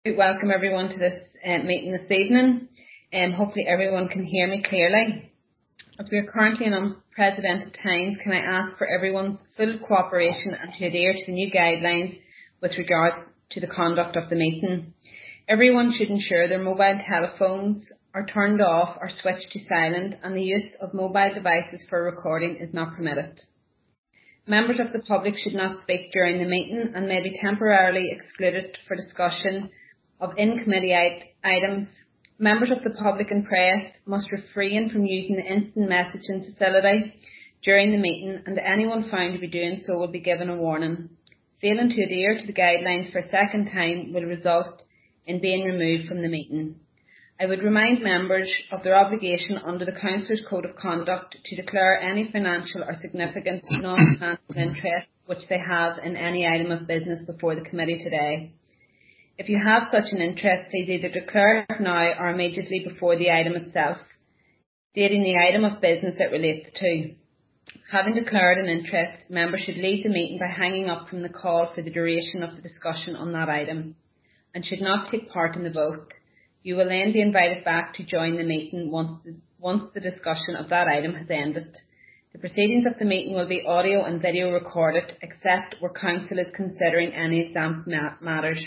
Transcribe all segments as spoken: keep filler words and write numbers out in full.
Welcome everyone to this uh, meeting this evening. Um, hopefully everyone can hear me clearly. As we are currently in unprecedented times, can I ask for everyone's full cooperation and to adhere to the new guidelines with regard to the conduct of the meeting. Everyone should ensure their mobile telephones are turned off or switched to silent, and the use of mobile devices for recording is not permitted. Members of the public should not speak during the meeting and may be temporarily excluded for discussion of in-committee items. Members of the public and press must refrain from using the instant messaging facility during the meeting, and anyone found to be doing so will be given a warning. Failing to adhere to the guidelines for a second time will result in being removed from the meeting. I would remind members of their obligation under the Councillors' Code of Conduct to declare any financial or significant non-financial interest which they have in any item of business before the committee today. If you have such an interest, please either declare it now or immediately before the item itself, stating the item of business it relates to. Having declared an interest, members should leave the meeting by hanging up from the call for the duration of the discussion on that item and should not take part in the vote. You will then be invited back to join the meeting once the, once the discussion of that item has ended. The proceedings of the meeting will be audio and video recorded, except where Council is considering any exempt matters.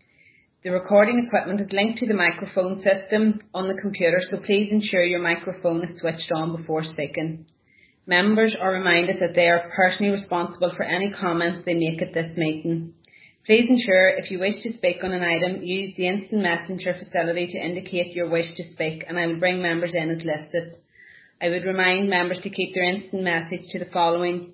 The recording equipment is linked to the microphone system on the computer, so please ensure your microphone is switched on before speaking. Members are reminded that they are personally responsible for any comments they make at this meeting. Please ensure if you wish to speak on an item, use the instant messenger facility to indicate your wish to speak, and I will bring members in as listed. I would remind members to keep their instant message to the following: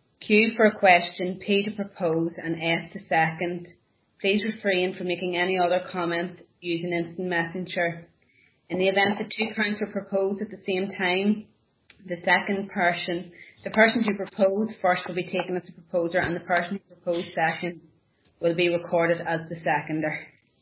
Q for a question, P to propose, and S to second. Please refrain from making any other comment using instant messenger. In the event that two councillors propose at the same time, the second person, the person who proposed first will be taken as the proposer, and the person who proposed second will be recorded as the seconder.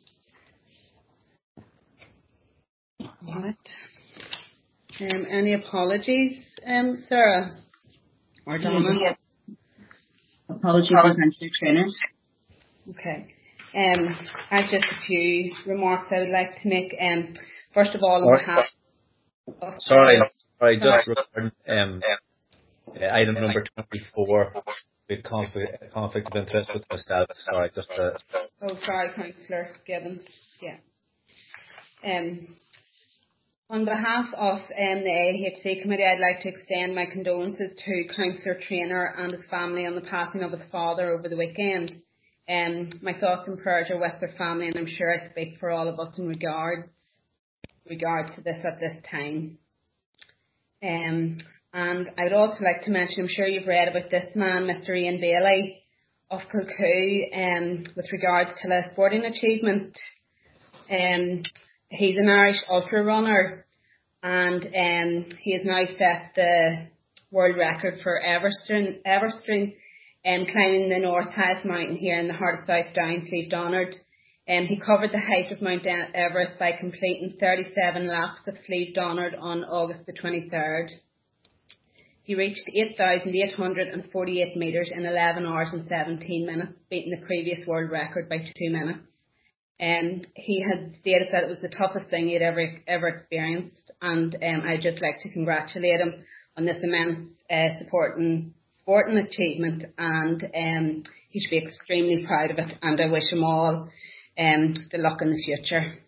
Right. Um, any apologies, um, Sarah or Donna? Yes. Apologies for Councillor Traynor. Okay. Um, I have just a few remarks I would like to make. Um, first of all, on behalf of sorry, sorry, just regarding um, uh, item number twenty-four, with conflict, conflict of interest with myself. Sorry, just. Uh, oh, sorry, Councillor Gibbons. Yeah. Um, on behalf of um, the A H C committee, I'd like to extend my condolences to Councillor Traynor and his family on the passing of his father over the weekend. Um, my thoughts and prayers are with their family, and I'm sure I speak for all of us in regards regards to this at this time. Um, and I'd also like to mention, I'm sure you've read about this man, Mister Ian Bailey of Kilcoo, um, with regards to a sporting achievement. Um, he's an Irish ultra runner, and um, he has now set the world record for Everestring, Everestring um, climbing the North highest mountain here in the heart of South Down, Slieve Donard. Um, he covered the height of Mount Everest by completing thirty-seven laps of Slieve Donard on August the twenty-third. He reached eight thousand eight hundred forty-eight metres in eleven hours and seventeen minutes, beating the previous world record by two minutes. Um, he had stated that it was the toughest thing he'd ever ever experienced, and um, I'd just like to congratulate him on this immense uh, supporting sporting achievement, and um, he should be extremely proud of it, and I wish him all um, the luck in the future.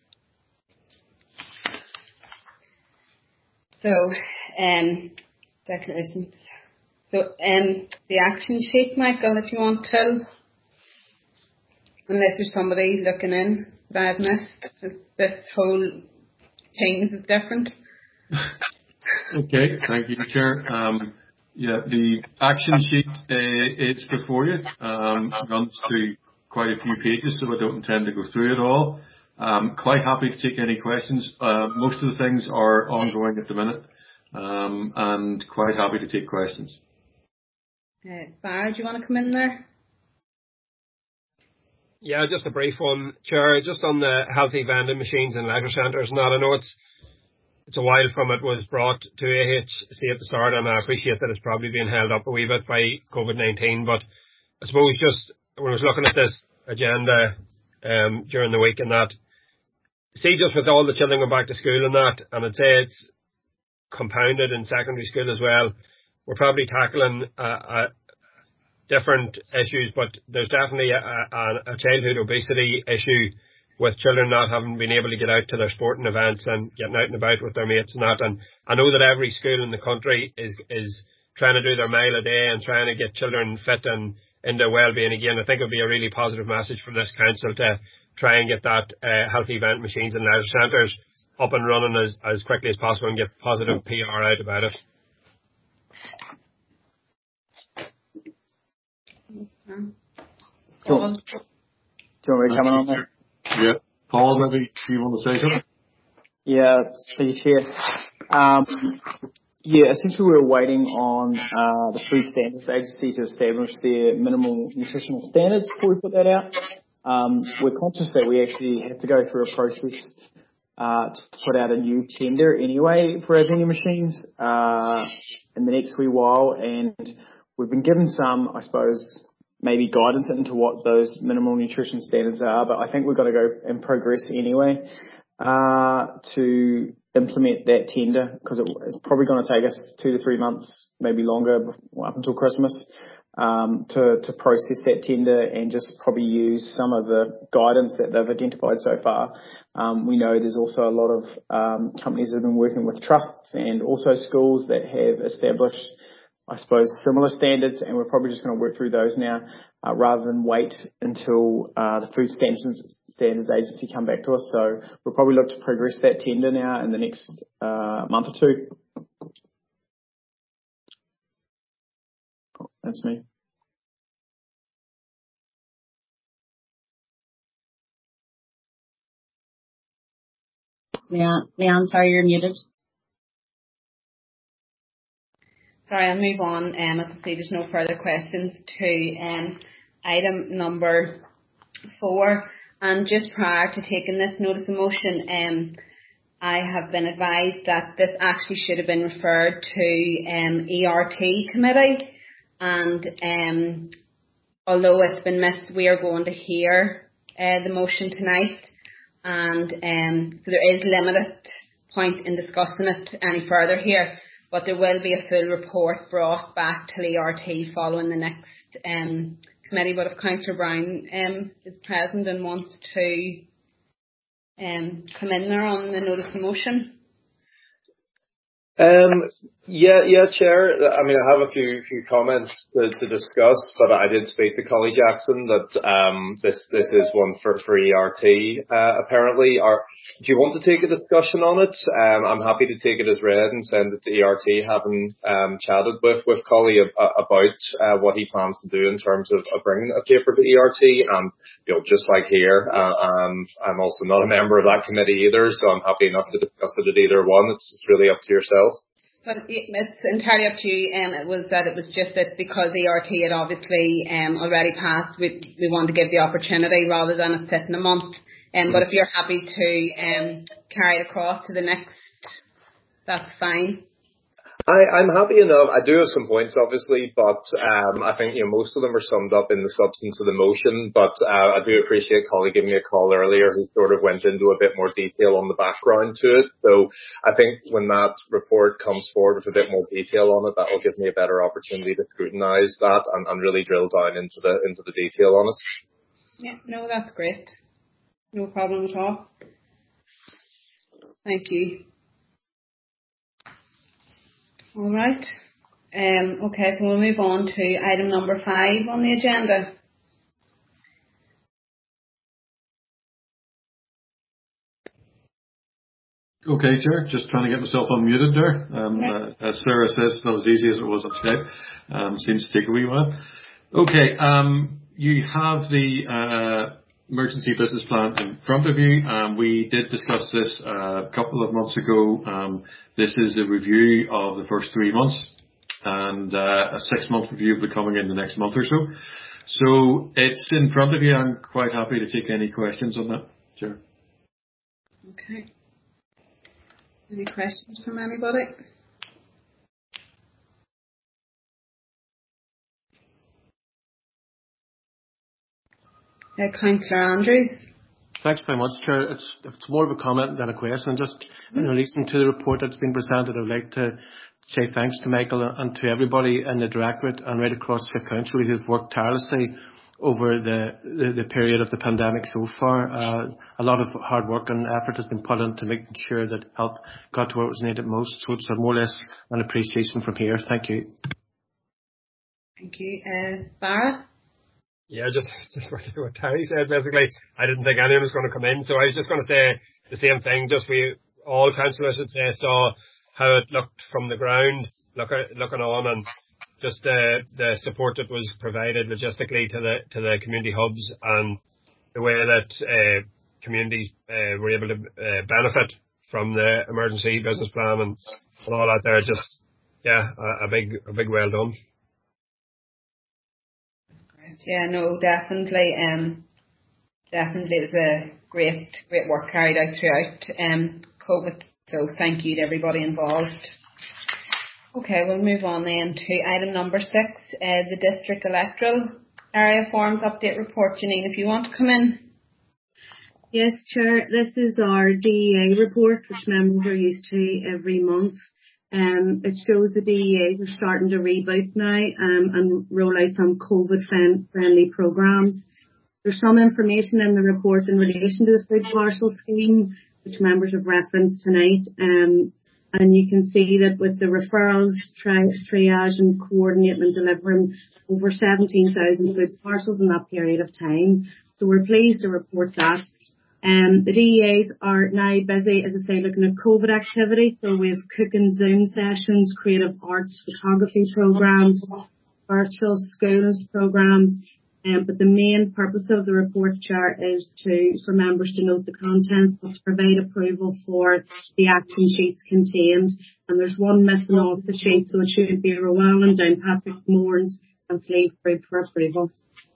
So, um, declarations. So, um, the action sheet, Michael, if you want to, unless there's somebody looking in that I've missed. This whole thing is different. Okay, thank you, Chair. Um, yeah, the action sheet uh, is before you. Um, runs to quite a few pages, so I don't intend to go through it all. Um, quite happy to take any questions. Uh, most of the things are ongoing at the minute, um, and quite happy to take questions. Uh, Barry, do you want to come in there? Yeah, just a brief one, Chair. Just on the healthy vending machines and leisure centres, and that I know it's it's a while from it was brought to A H C at the start, and I appreciate that it's probably been held up a wee bit by COVID nineteen. But I suppose just when I was looking at this agenda um, during the week and that, see, just with all the children going back to school and that, and I'd say it's compounded in secondary school as well, we're probably tackling uh, uh, different issues, but there's definitely a, a, a childhood obesity issue with children not having been able to get out to their sporting events and getting out and about with their mates and that. And I know that every school in the country is is trying to do their mile a day and trying to get children fit and in their well-being again. I think it would be a really positive message from this council to try and get that uh, healthy event machines and leisure centres up and running as, as quickly as possible and get positive P R out about it. Paul? Do you want me to come in on that? Yeah. Paul, maybe you want to say something? Yeah, see here. Um, yeah, essentially we're waiting on uh, the Food Standards Agency to establish their minimal nutritional standards before we put that out. Um, we're conscious that we actually have to go through a process uh, to put out a new tender anyway for our vending machines uh, in the next wee while, and we've been given some, I suppose, maybe guidance into what those minimal nutrition standards are, but I think we've got to go and progress anyway uh, to implement that tender, because it, it's probably going to take us two to three months, maybe longer, up until Christmas, um, to, to process that tender and just probably use some of the guidance that they've identified so far. Um, we know there's also a lot of um, companies that have been working with trusts and also schools that have established, I suppose, similar standards, and we're probably just going to work through those now uh, rather than wait until uh, the Food Standards, Standards Agency come back to us. So we'll probably look to progress that tender now in the next uh, month or two. That's me. Leanne, Leanne, sorry, you're muted. Sorry, I'll move on. Um, as I say, there's no further questions to um, item number four. And just prior to taking this notice of motion, um, I have been advised that this actually should have been referred to um, E R T committee. And um, although it's been missed, we are going to hear uh, the motion tonight. And um, so there is limited point in discussing it any further here. But there will be a full report brought back to E R T following the next um, committee. But if Councillor Brown um, is present and wants to um, come in there on the notice of motion. Um, yeah, yeah, Chair. I mean, I have a few few comments to, to discuss, but I did speak to Collie Jackson that um, this this is one for, for E R T. Uh, apparently, are do you want to take a discussion on it? Um, I'm happy to take it as read and send it to E R T, having um, chatted with with Collie about uh, what he plans to do in terms of, of bringing a paper to E R T. And you know, just like here, uh, um, I'm also not a member of that committee either, so I'm happy enough to discuss it at either one. It's, it's really up to yourself. But it's entirely up to you. Um, it was that it was just that because E R T had obviously um, already passed, we we wanted to give the opportunity rather than it sitting a month. Um, but if you're happy to um, carry it across to the next, that's fine. I, I'm happy enough. I do have some points, obviously, but um, I think you know most of them are summed up in the substance of the motion. But uh, I do appreciate Collie giving me a call earlier who sort of went into a bit more detail on the background to it. So I think when that report comes forward with a bit more detail on it, that will give me a better opportunity to scrutinise that and, and really drill down into the into the detail on it. Yeah, no, that's great. No problem at all. Thank you. All right. Um, okay, so we'll move on to item number five on the agenda. Okay, Chair. Just trying to get myself unmuted there. Um, uh, as Sarah says, it's not as easy as it was on Skype. Um, seems to take a wee while. Okay, um, you have the uh, emergency business plan in front of you. Um, we did discuss this uh, a couple of months ago. Um, this is a review of the first three months and uh, a six-month review will be coming in the next month or so. So it's in front of you. I'm quite happy to take any questions on that, Chair. Okay. Any questions from anybody? Uh, Councillor Andrews. Thanks very much, Chair. It's, it's more of a comment than a question. Just in relation to the report that's been presented, I'd like to say thanks to Michael and to everybody in the Directorate and right across the Council who've worked tirelessly over the, the, the period of the pandemic so far. Uh, a lot of hard work and effort has been put into making sure that help got to where it was needed most. So it's more or less an appreciation from here. Thank you. Thank you. Uh, Barra? Yeah, just, just what Terry said, basically. I didn't think anyone was going to come in, so I was just going to say the same thing. Just we, all councillors should say, saw how it looked from the ground, look, looking on, and just uh, the support that was provided logistically to the to the community hubs, and the way that uh, communities uh, were able to uh, benefit from the emergency business plan and, and all that there. Just, yeah, a, a big a big well done. Yeah, no, definitely. Um, definitely, it was a great, great work carried out throughout um, COVID. So thank you to everybody involved. Okay, we'll move on then to item number six, uh, the district electoral area forms update report. Janine, if you want to come in. Yes, Chair. This is our D E A report, which members are used to every month. Um, it shows the D E As are starting to reboot now um, and roll out some COVID-friendly programmes. There's some information in the report in relation to the food parcel scheme, which members have referenced tonight. Um, and you can see that with the referrals, tri- triage and coordinating and delivering over seventeen thousand food parcels in that period of time. So we're pleased to report that. Um, the D E As are now busy, as I say, looking at COVID activity. So we have cooking Zoom sessions, creative arts, photography programmes, virtual schools programmes. Um, but the main purpose of the report, Chair, is to for members to note the contents, but to provide approval for the action sheets contained. And there's one missing off the sheet, so it should be Rowan, Downpatrick, Moores and Slieve Group for approval.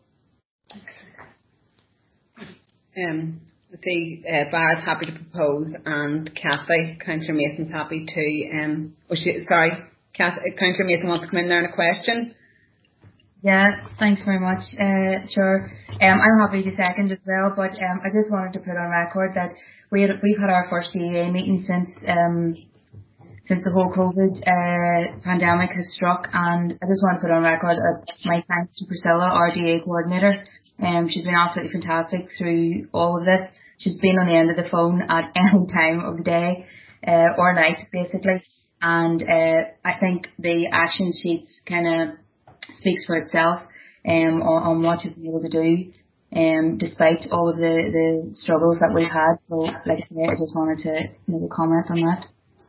Um, the uh, Barra's happy to propose, and Kathy, Councillor Mason's happy to. Um, oh, she, sorry, Kathy, Councillor Mason wants to come in there on a question. Yeah, thanks very much, uh, sure. Um, I'm happy to second as well, but um, I just wanted to put on record that we had, we've had our first D E A meeting since um, since the whole COVID uh, pandemic has struck, and I just want to put on record uh, my thanks to Priscilla, our D E A coordinator. Um, she's been absolutely fantastic through all of this. She's been on the end of the phone at any time of the day uh, or night, basically, and uh, I think the action sheets kind of speaks for itself um, on, on what she's been able to do, um, despite all of the, the struggles that we've had. So, like I said, I just wanted to make a comment on that.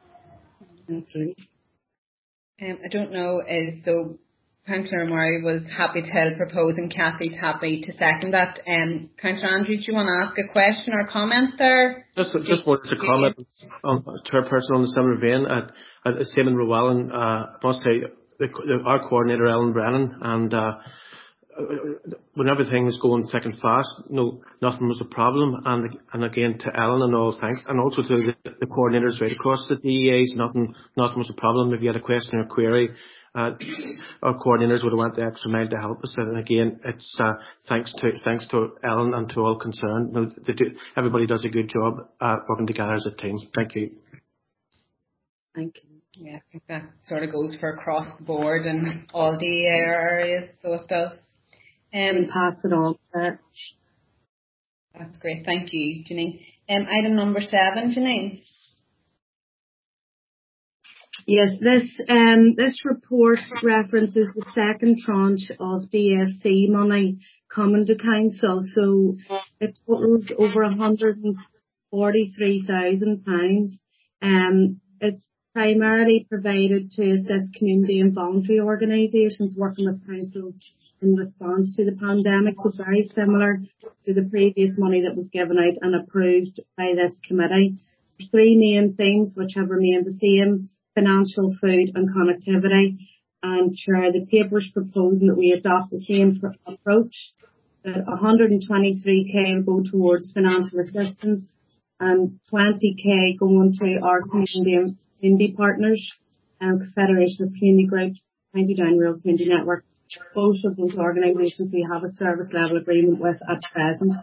Um, I don't know if so. Councillor Murray was happy to propose, and Kathy's happy to second that. Um, Councillor Andrews, do you want to ask a question or comment there? Just, just wanted to comment on Chairperson on the similar vein. At, at Simon Rowell, uh, I must say, the, the, our coordinator Ellen Brennan, and uh, when everything was going thick and fast, no, nothing was a problem. And and again to Ellen and all thanks, and also to the, the coordinators right across the D E As, nothing, nothing was a problem. If you had a question or query, uh, our coordinators would have went the extra mile to help us. And again, it's uh, thanks to thanks to Ellen and to all concerned. You know, they do, everybody does a good job uh, working together as a team. Thank you. Thank you. Yeah, I think that sort of goes for across the board and all D E A areas, so it does. Um, pass it on. Uh, that's great. Thank you, Janine. Um, item number seven, Janine. Yes, this um this report references the second tranche of D F C money coming to council. So it totals over one hundred and forty-three thousand pounds. Um, it's primarily provided to assist community and voluntary organisations working with councils in response to the pandemic, so very similar to the previous money that was given out and approved by this committee. Three main themes which have remained the same: financial, food and connectivity. And Chair, the paper's proposing that we adopt the same pr- approach, that one hundred twenty-three k will go towards financial assistance and twenty k going to our community and community partners, and Confederation of Community Groups, County Down Rural Community Network. Both of those organisations we have a service level agreement with at present.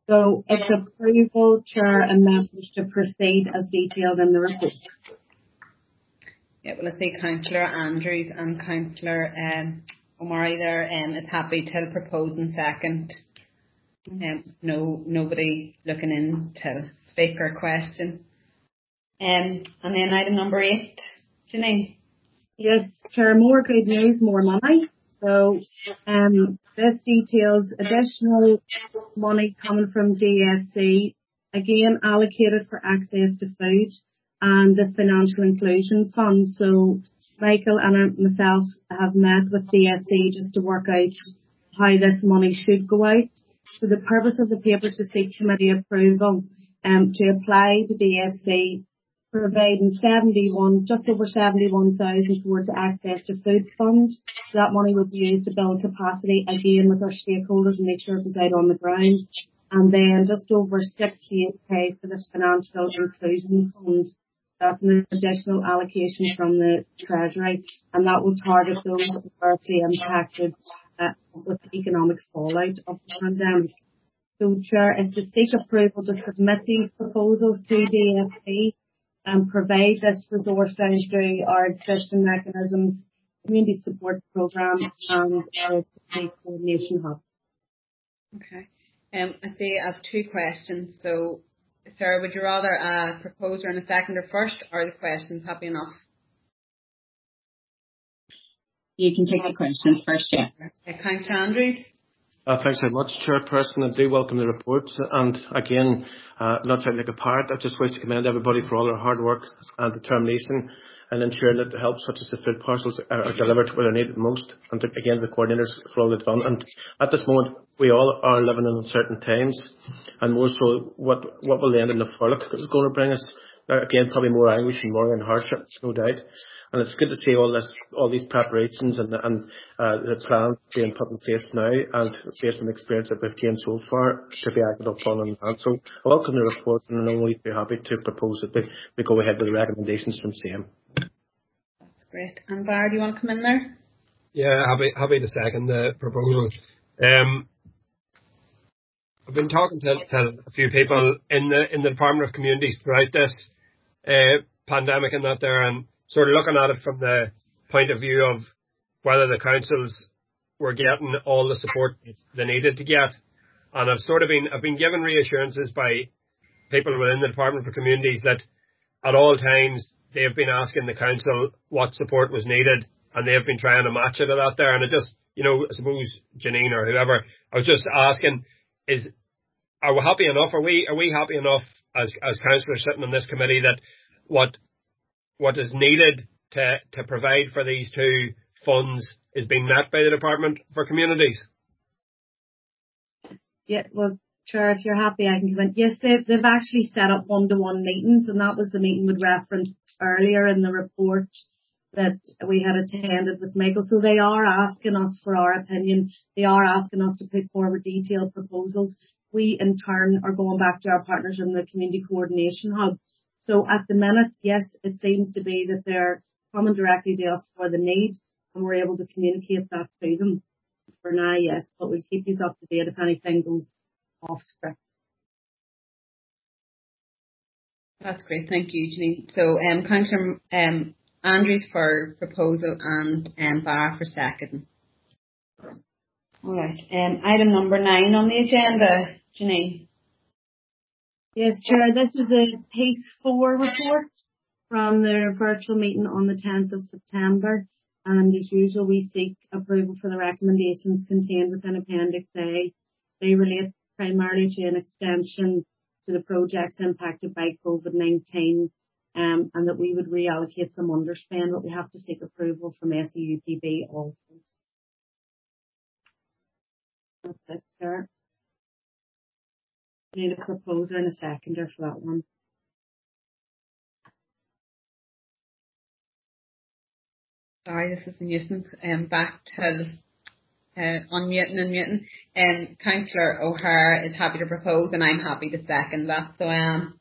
So it's approval, Chair, and members to proceed as detailed in the report. Yeah, well, I see Councillor Andrews and Councillor um, O'Murray there um, is happy to propose in second. Um, no, nobody looking in to speak or question. Um, and then item number eight, Janine. Yes, Chair, more good news, more money. So um, this details additional money coming from D S C, again allocated for access to food and the Financial Inclusion Fund. So Michael and myself have met with D S C just to work out how this money should go out. So the purpose of the paper is to seek committee approval um, to apply to D S C, providing seventy-one, just over seventy-one thousand towards the Access to Food Fund. So that money would be used to build capacity again with our stakeholders and make sure it was out on the ground. And then just over sixty-eight K for the Financial Inclusion Fund. That's an additional allocation from the Treasury, and that will target those that are directly impacted uh, with the economic fallout of the pandemic. So, Chair, is to seek approval to submit these proposals to D S C and provide this resource down through our existing mechanisms, community support programme and our community coordination hub. Okay. Um, I see I have two questions. So, Sarah, would you rather a proposer and a seconder first, or the questions happy enough? You can take the questions first, yeah. Okay, Councillor Andrews. Uh, thanks very much, Chairperson. I do welcome the report. And again, uh, not sounding like a parrot, I just wish to commend everybody for all their hard work and determination and ensuring that the help such as the food parcels are, are delivered where they're needed most. And to, again, the coordinators for all they've done. And at this moment, we all are living in uncertain times. And more so, what, what will the end of the furlough is going to bring us? Uh, again, probably more anguish and more and hardship, no doubt. And it's good to see all this, all these preparations and, and uh, the plans being put in place now, and based on the experience that we've gained so far, to be acted upon in advance. So I welcome the report, and I'm only be happy to propose that we, we go ahead with the recommendations from S A M. That's great. And Bar, do you want to come in there? Yeah, happy happy to second the proposal. Um, I've been talking to, to a few people in the in the Department of Communities throughout this uh, pandemic and that there, and sort of looking at it from the point of view of whether the councils were getting all the support they needed to get. And I've sort of been, I've been given reassurances by people within the Department for Communities that at all times they've been asking the council what support was needed, and they've been trying to match it out there. And I just, you know, I suppose Janine or whoever, I was just asking, is, are we happy enough? Are we, are we happy enough as, as councillors sitting on this committee that what, what is needed to, to provide for these two funds is being met by the Department for Communities? Yeah, well, Chair, if you're happy, I can come in. Yes, they've, they've actually set up one-to-one meetings, and that was the meeting we'd referenced earlier in the report that we had attended with Michael. So they are asking us for our opinion. They are asking us to put forward detailed proposals. We, in turn, are going back to our partners in the Community Coordination Hub. So at the minute, yes, it seems to be that they're coming directly to us for the need, and we're able to communicate that to them. For now, yes, but we'll keep you up to date if anything goes off script. That's great, thank you, Janine. So, um, Councillor um, Andrews for proposal and um, Barr for second. All right. Um, item number nine on the agenda, Janine. Yes, Chair. This is a Pace four report from their virtual meeting on the tenth of September. And as usual, we seek approval for the recommendations contained within Appendix A. They relate primarily to an extension to the projects impacted by COVID nineteen, um, and that we would reallocate some underspend, but we have to seek approval from S E U P B also. That's it, Chair. We need a proposer and a seconder for that one. Sorry, this is a nuisance. Um, back to uh, unmuting and muting. Um, Councillor O'Hara is happy to propose, and I'm happy to second that. So I am.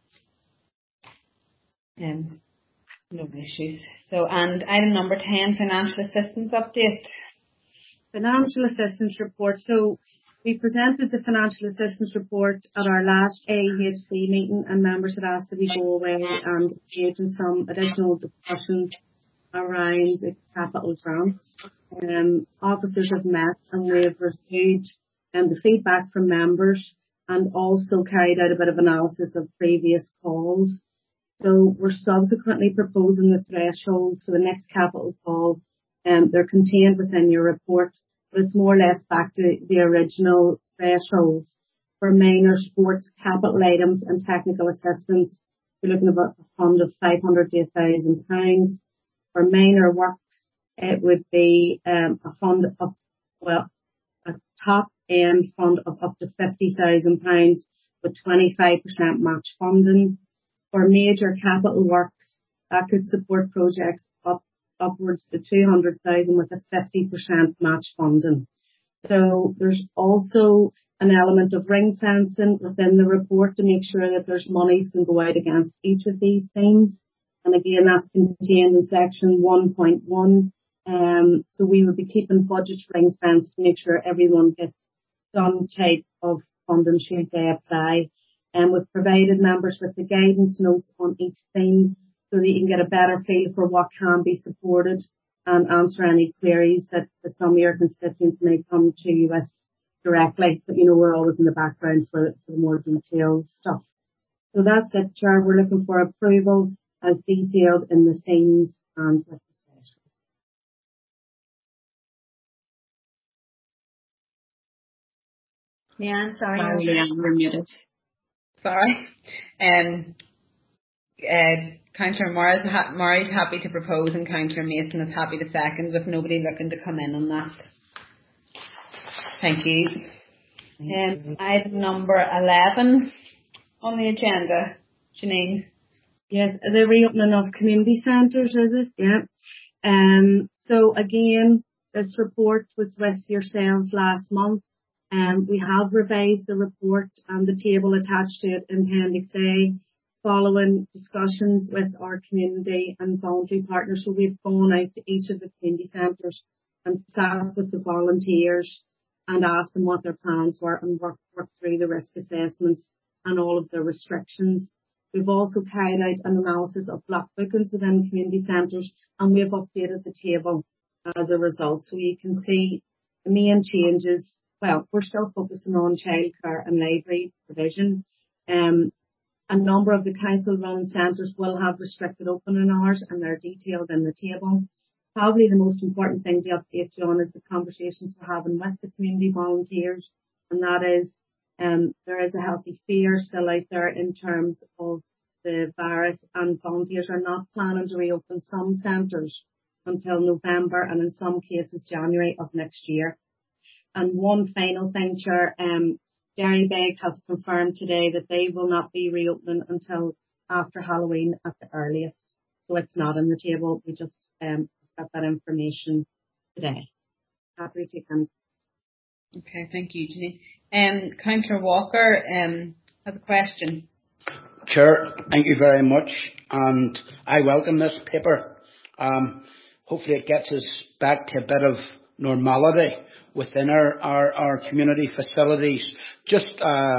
Um, no issues. So, and item number ten, financial assistance update. Financial assistance report. So We presented the financial assistance report at our last A E H C meeting, and members had asked that we go away and engage in some additional discussions around the capital grants. Um, officers have met and we have received um, the feedback from members and also carried out a bit of analysis of previous calls. So we're subsequently proposing the thresholds for the next capital call. Um, they're contained within your report, but it's more or less back to the original thresholds. For minor sports capital items and technical assistance, we're looking at about a fund of five hundred to one thousand pounds. For minor works, it would be um, a fund of, well, a top end fund of up to fifty thousand pounds with twenty-five percent match funding. For major capital works, that could support projects up upwards to two hundred thousand with a fifty percent match funding. So there's also an element of ring fencing within the report to make sure that there's monies can go out against each of these things. And again, that's contained in section one point one. Um, so we will be keeping budget ring fence to make sure everyone gets some type of funding should they apply. And we've provided members with the guidance notes on each thing, so that you can get a better feel for what can be supported and answer any queries that, that some of your constituents may come to you with directly. But, you know, we're always in the background for, for the more detailed stuff. So that's it, Chair. We're looking for approval as detailed in the things and with the session. Leanne, sorry. Sorry, Leanne, we're muted. Sorry. Um, uh, Councillor Murray's, ha- Murray's happy to propose and Councillor Mason is happy to second, with nobody looking to come in on that. Thank you. Um, item number eleven on the agenda. Janine. Yes, the reopening of community centres, is it? Yeah. Um, so again, this report was with yourselves last month. Um, we have revised the report and the table attached to it in Appendix A, following discussions with our community and voluntary partners. So we've gone out to each of the community centres and sat with the volunteers and asked them what their plans were and worked work through the risk assessments and all of the restrictions. We've also carried out an analysis of block bookings within community centres, and we have updated the table as a result. So you can see the main changes. Well, we're still focusing on childcare and library provision. Um, a number of the council-run centres will have restricted opening hours, and they're detailed in the table. Probably the most important thing to update you on is the conversations we're having with the community volunteers, and that is um, there is a healthy fear still out there in terms of the virus, and volunteers are not planning to reopen some centres until November and in some cases January of next year. And one final thing, Chair, um, Derrybeg has confirmed today that they will not be reopening until after Halloween at the earliest. So it's not on the table. We just um, got that information today. Happy to come. Okay, thank you, Janine. Um, Councillor Walker um, has a question. Chair, thank you very much, and I welcome this paper. Um, hopefully it gets us back to a bit of normality within our, our, our community facilities. Just a uh,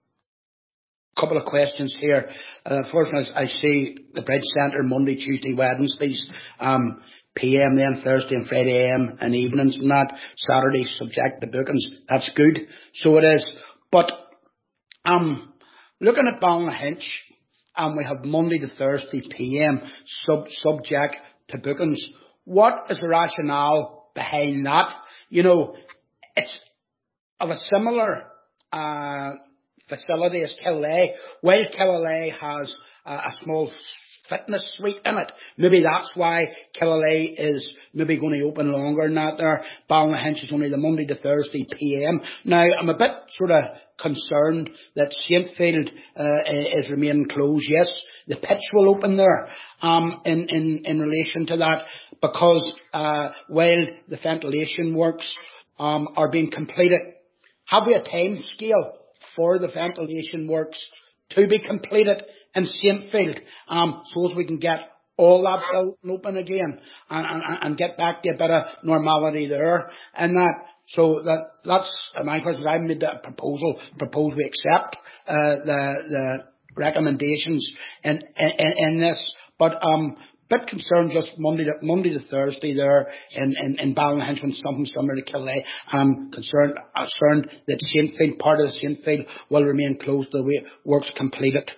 couple of questions here. Uh, first one is, I see the Bridge Centre Monday, Tuesday, Wednesdays, um, P M then Thursday and Friday A M and evenings and that. Saturday subject to bookings. That's good. So it is. But um, looking at Ballynahinch, and we have Monday to Thursday P M sub subject to bookings. What is the rationale behind that? You know, it's of a similar uh, facility as Killalay. While Killalay has uh, a small fitness suite in it, maybe that's why Killalay is maybe going to open longer than that there. Ballynahinch is only the Monday to Thursday P M. Now, I'm a bit sort of concerned that Saintfield uh, is remaining closed. Yes, the pitch will open there um, in, in, in relation to that, because uh, while the ventilation works um, are being completed, have we a time scale for the ventilation works to be completed in Saintfield, um, so as we can get all that built and open again and, and, and get back to a bit of normality there? And that, So that that's my question. I made that proposal. Propose we accept uh, the the recommendations in in, in this, but um. Bit concerned just Monday to Monday to Thursday there in in, in Ballynahinch when something similar to Killea. I'm concerned concerned that Saintfield, part of the Saintfield, will remain closed the way work's completed.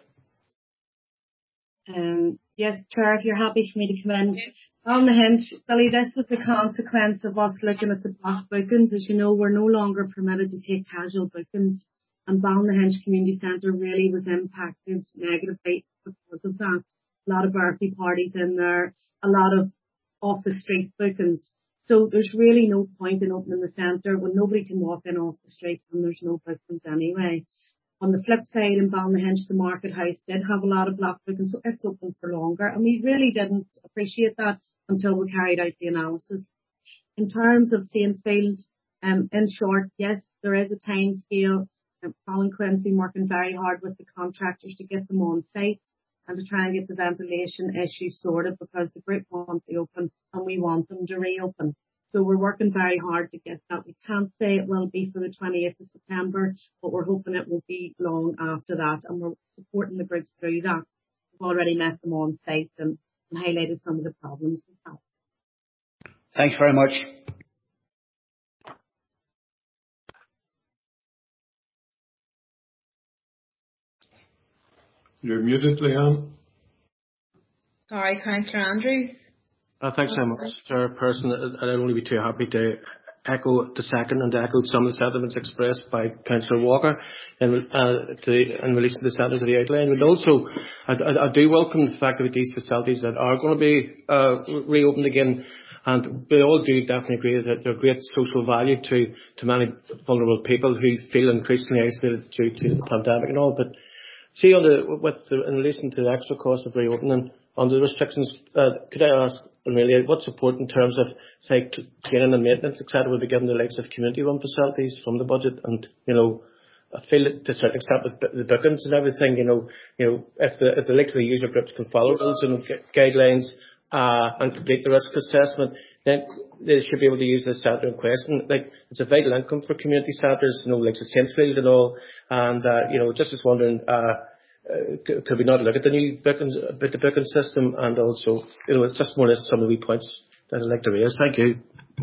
Um, yes, Chair, if you're happy for me to come in. Ballynahinch, Billy, this was the consequence of us looking at the block bookings. As you know, we're no longer permitted to take casual bookings, and Ballynahinch Community Centre really was impacted negatively because of that. A lot of birthday parties in there, a lot of off the street bookings. So there's really no point in opening the centre when nobody can walk in off the street and there's no bookings anyway. On the flip side, in Ballynahinch, the Market House did have a lot of block bookings, so it's open for longer. And we really didn't appreciate that until we carried out the analysis. In terms of Saintfield, um, in short, yes, there is a time scale. Um, Colin Quinn's been working very hard with the contractors to get them on site and to try and get the ventilation issue sorted because the group want to open and we want them to reopen. So we're working very hard to get that. We can't say it will be for the twenty-eighth of September, but we're hoping it won't be long after that, and we're supporting the groups through that. We've already met them on site and, and highlighted some of the problems we've had. Thanks very much. You're muted, Leanne. Sorry, Councillor Andrews. Uh, thanks very much, Chairperson. I'd only be too happy to echo the second and to echo some of the sentiments expressed by Councillor Walker in, uh, to, in relation to the centres of the outline. But also, I, I, I do welcome the fact that these facilities that are going to be uh, reopened again, and we all do definitely agree that they're great social value to, to many vulnerable people who feel increasingly isolated due to the pandemic and all. But see, on the, with the, in relation to the extra cost of reopening, on the restrictions, uh, could I ask, Amelia, what support in terms of, say, training and maintenance, et cetera, will be given the likes of community-run facilities from the budget? And, you know, I feel that to a certain extent with the bookings and everything, you know, you know, if the if the likes of the user groups can follow rules and guidelines uh, and complete the risk assessment, then they should be able to use the centre in question. Like, it's a vital income for community centres, you know, like the Saintfield and all. And, uh, you know, just was wondering, uh, Uh, could we not look at the new booking, the booking system, and also, you know, it's just more or less some of the wee points that I'd like to raise. Thank you.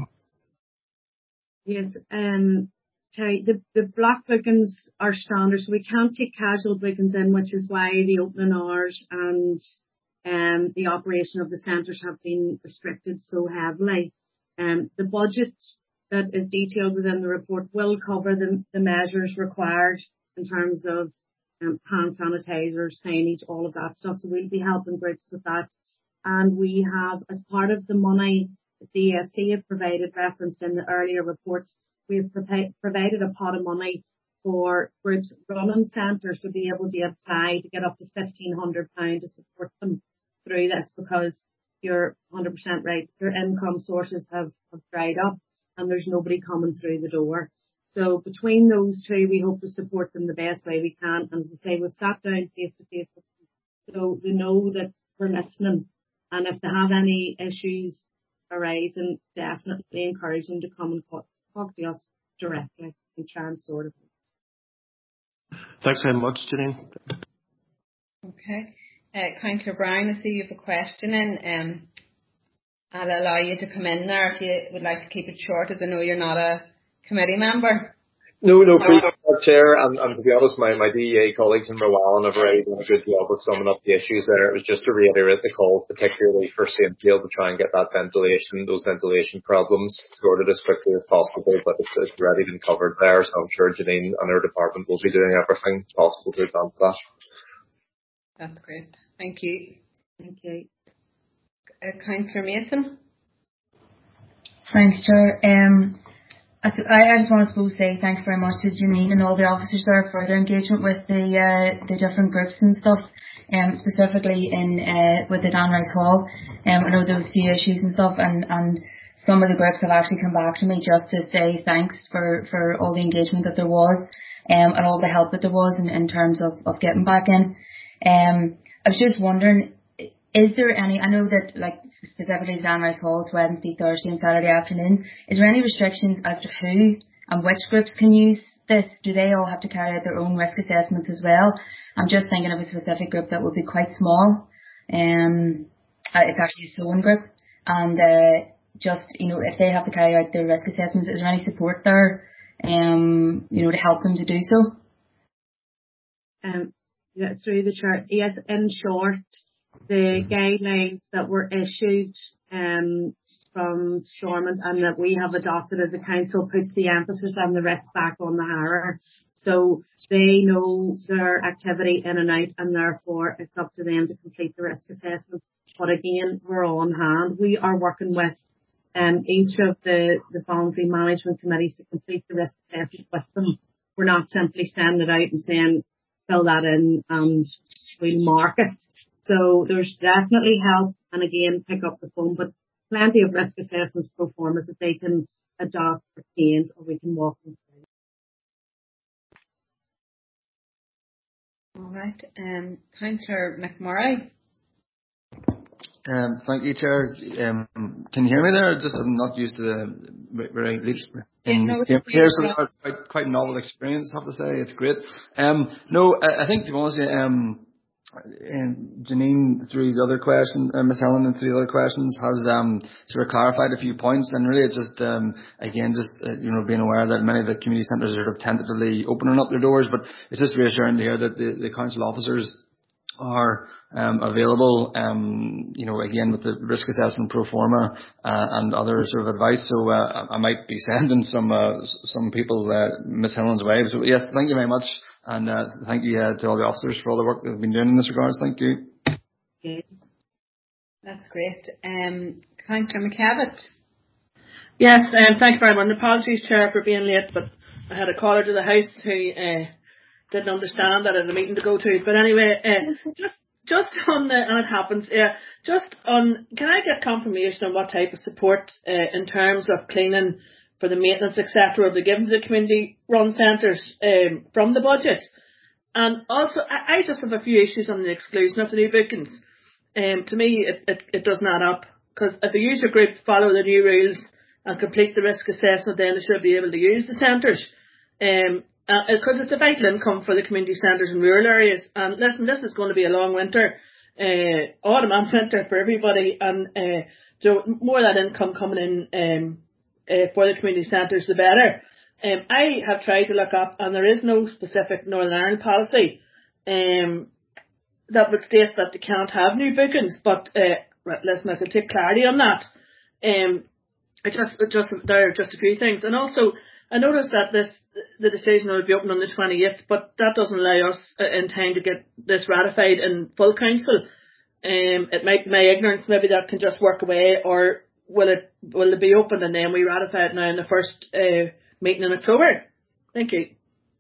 Yes, um, Terry, the, the block bookings are standard, so we can't take casual bookings in, which is why the opening hours and um, the operation of the centres have been restricted so heavily. Um, the budget that is detailed within the report will cover the, the measures required in terms of Um, hand sanitizers, signage, all of that stuff. So we'll be helping groups with that. And we have, as part of the money that D S C have provided, referenced in the earlier reports, we've pro- provided a pot of money for groups running centres to be able to apply to get up to fifteen hundred pounds to support them through this, because you're one hundred percent right, their income sources have, have dried up and there's nobody coming through the door. So between those two, we hope to support them the best way we can. And as I say, we've sat down face to face with them, so they know that we're listening. And if they have any issues arising, definitely encourage them to come and talk, talk to us directly and try and sort it out. Thanks very much, Janine. Okay. Uh, Councillor Brown, I see you have a question in. Um, I'll allow you to come in there if you would like to keep it short, as I know you're not a committee member. No, no, please, Chair. And, and to be honest, my, my D E A colleagues in Rowan have already done a good job of summing up the issues there. It was just to reiterate the call, particularly for Saintfield, to try and get that ventilation, those ventilation problems sorted as quickly as possible. But it's, it's already been covered there, so I'm sure Janine and her department will be doing everything possible to advance that. That's great. Thank you. Thank you. Uh, Councillor Mason. Thanks, Chair. Um, I, I just want to suppose say thanks very much to Janine and all the officers there for their engagement with the uh, the different groups and stuff, um, specifically in uh, with the Danrise Hall. Um, I know there was a few issues and stuff, and, and some of the groups have actually come back to me just to say thanks for, for all the engagement that there was, um, and all the help that there was in, in terms of, of getting back in. Um, I was just wondering, is there any, I know that like specifically the Dan Rice Halls Wednesday, Thursday and Saturday afternoons. Is there any restrictions as to who and which groups can use this? Do they all have to carry out their own risk assessments as well? I'm just thinking of a specific group that would be quite small. Um, uh, it's actually a sewing group, and uh, just, you know, if they have to carry out their risk assessments, is there any support there, um, you know, to help them to do so? Um, yeah, through the chart. Yes, in short, the guidelines that were issued um, from Stormont and that we have adopted as a council puts the emphasis on the risk back on the hirer. So they know their activity in and out, and therefore it's up to them to complete the risk assessment. But again, we're on hand. We are working with um, each of the, the voluntary management committees to complete the risk assessment with them. We're not simply sending it out and saying, fill that in and we'll mark it. So there's definitely help, and again, pick up the phone, but plenty of risk assessments pro formas that they can adopt or change, or we can walk them through. All right. Um, Councillor McMurray. Um, thank you, Chair. Um, can you hear me there? Just I'm not used to the very leadership. Yeah, no, it's here, so it's quite, quite novel experience, I have to say. It's great. Um, no, I, I think to be honest, um, and Janine, through the other question, uh, Miss Helen, and through the other questions, has um, sort of clarified a few points, and really it's just um, again just uh, you know being aware that many of the community centres are sort of tentatively opening up their doors, but it's just reassuring to hear that the, the council officers are um, available, um, you know, again with the risk assessment pro forma uh, and other sort of advice. So uh, I might be sending some uh, some people uh, Miss Helen's way. So yes, thank you very much. And uh, thank you uh, to all the officers for all the work they've been doing in this regard. Thank you. Okay. That's great. Um, Councillor McCavitt. Yes, um, thank you very much. Apologies, Chair, for being late, but I had a caller to the house who uh, didn't understand that I had a meeting to go to. But anyway, uh, just just on the, and it happens, yeah, just on, can I get confirmation on what type of support uh, in terms of cleaning for the maintenance, et cetera, will be given to the community-run centres um, from the budget? And also, I, I just have a few issues on the exclusion of the new bookings. Um, to me, it, it, it doesn't add up, because if the user group follow the new rules and complete the risk assessment, then they should be able to use the centres. Um, because uh, it's a vital income for the community centres in rural areas. And listen, this is going to be a long winter, uh, autumn and winter for everybody, and uh, so more of that income coming in um, uh, for the community centres, the better. Um, I have tried to look up, and there is no specific Northern Ireland policy um, that would state that they can't have new bookings. But uh, right, listen, I could take clarity on that. Um, it just, it just there are just a few things, and also I noticed that this the decision will be open on the twenty-eighth, but that doesn't allow us in time to get this ratified in full council. Um, it might be my ignorance, maybe that can just work away, or will it will it be open and then we ratify it now in the first uh, meeting in October? Thank you.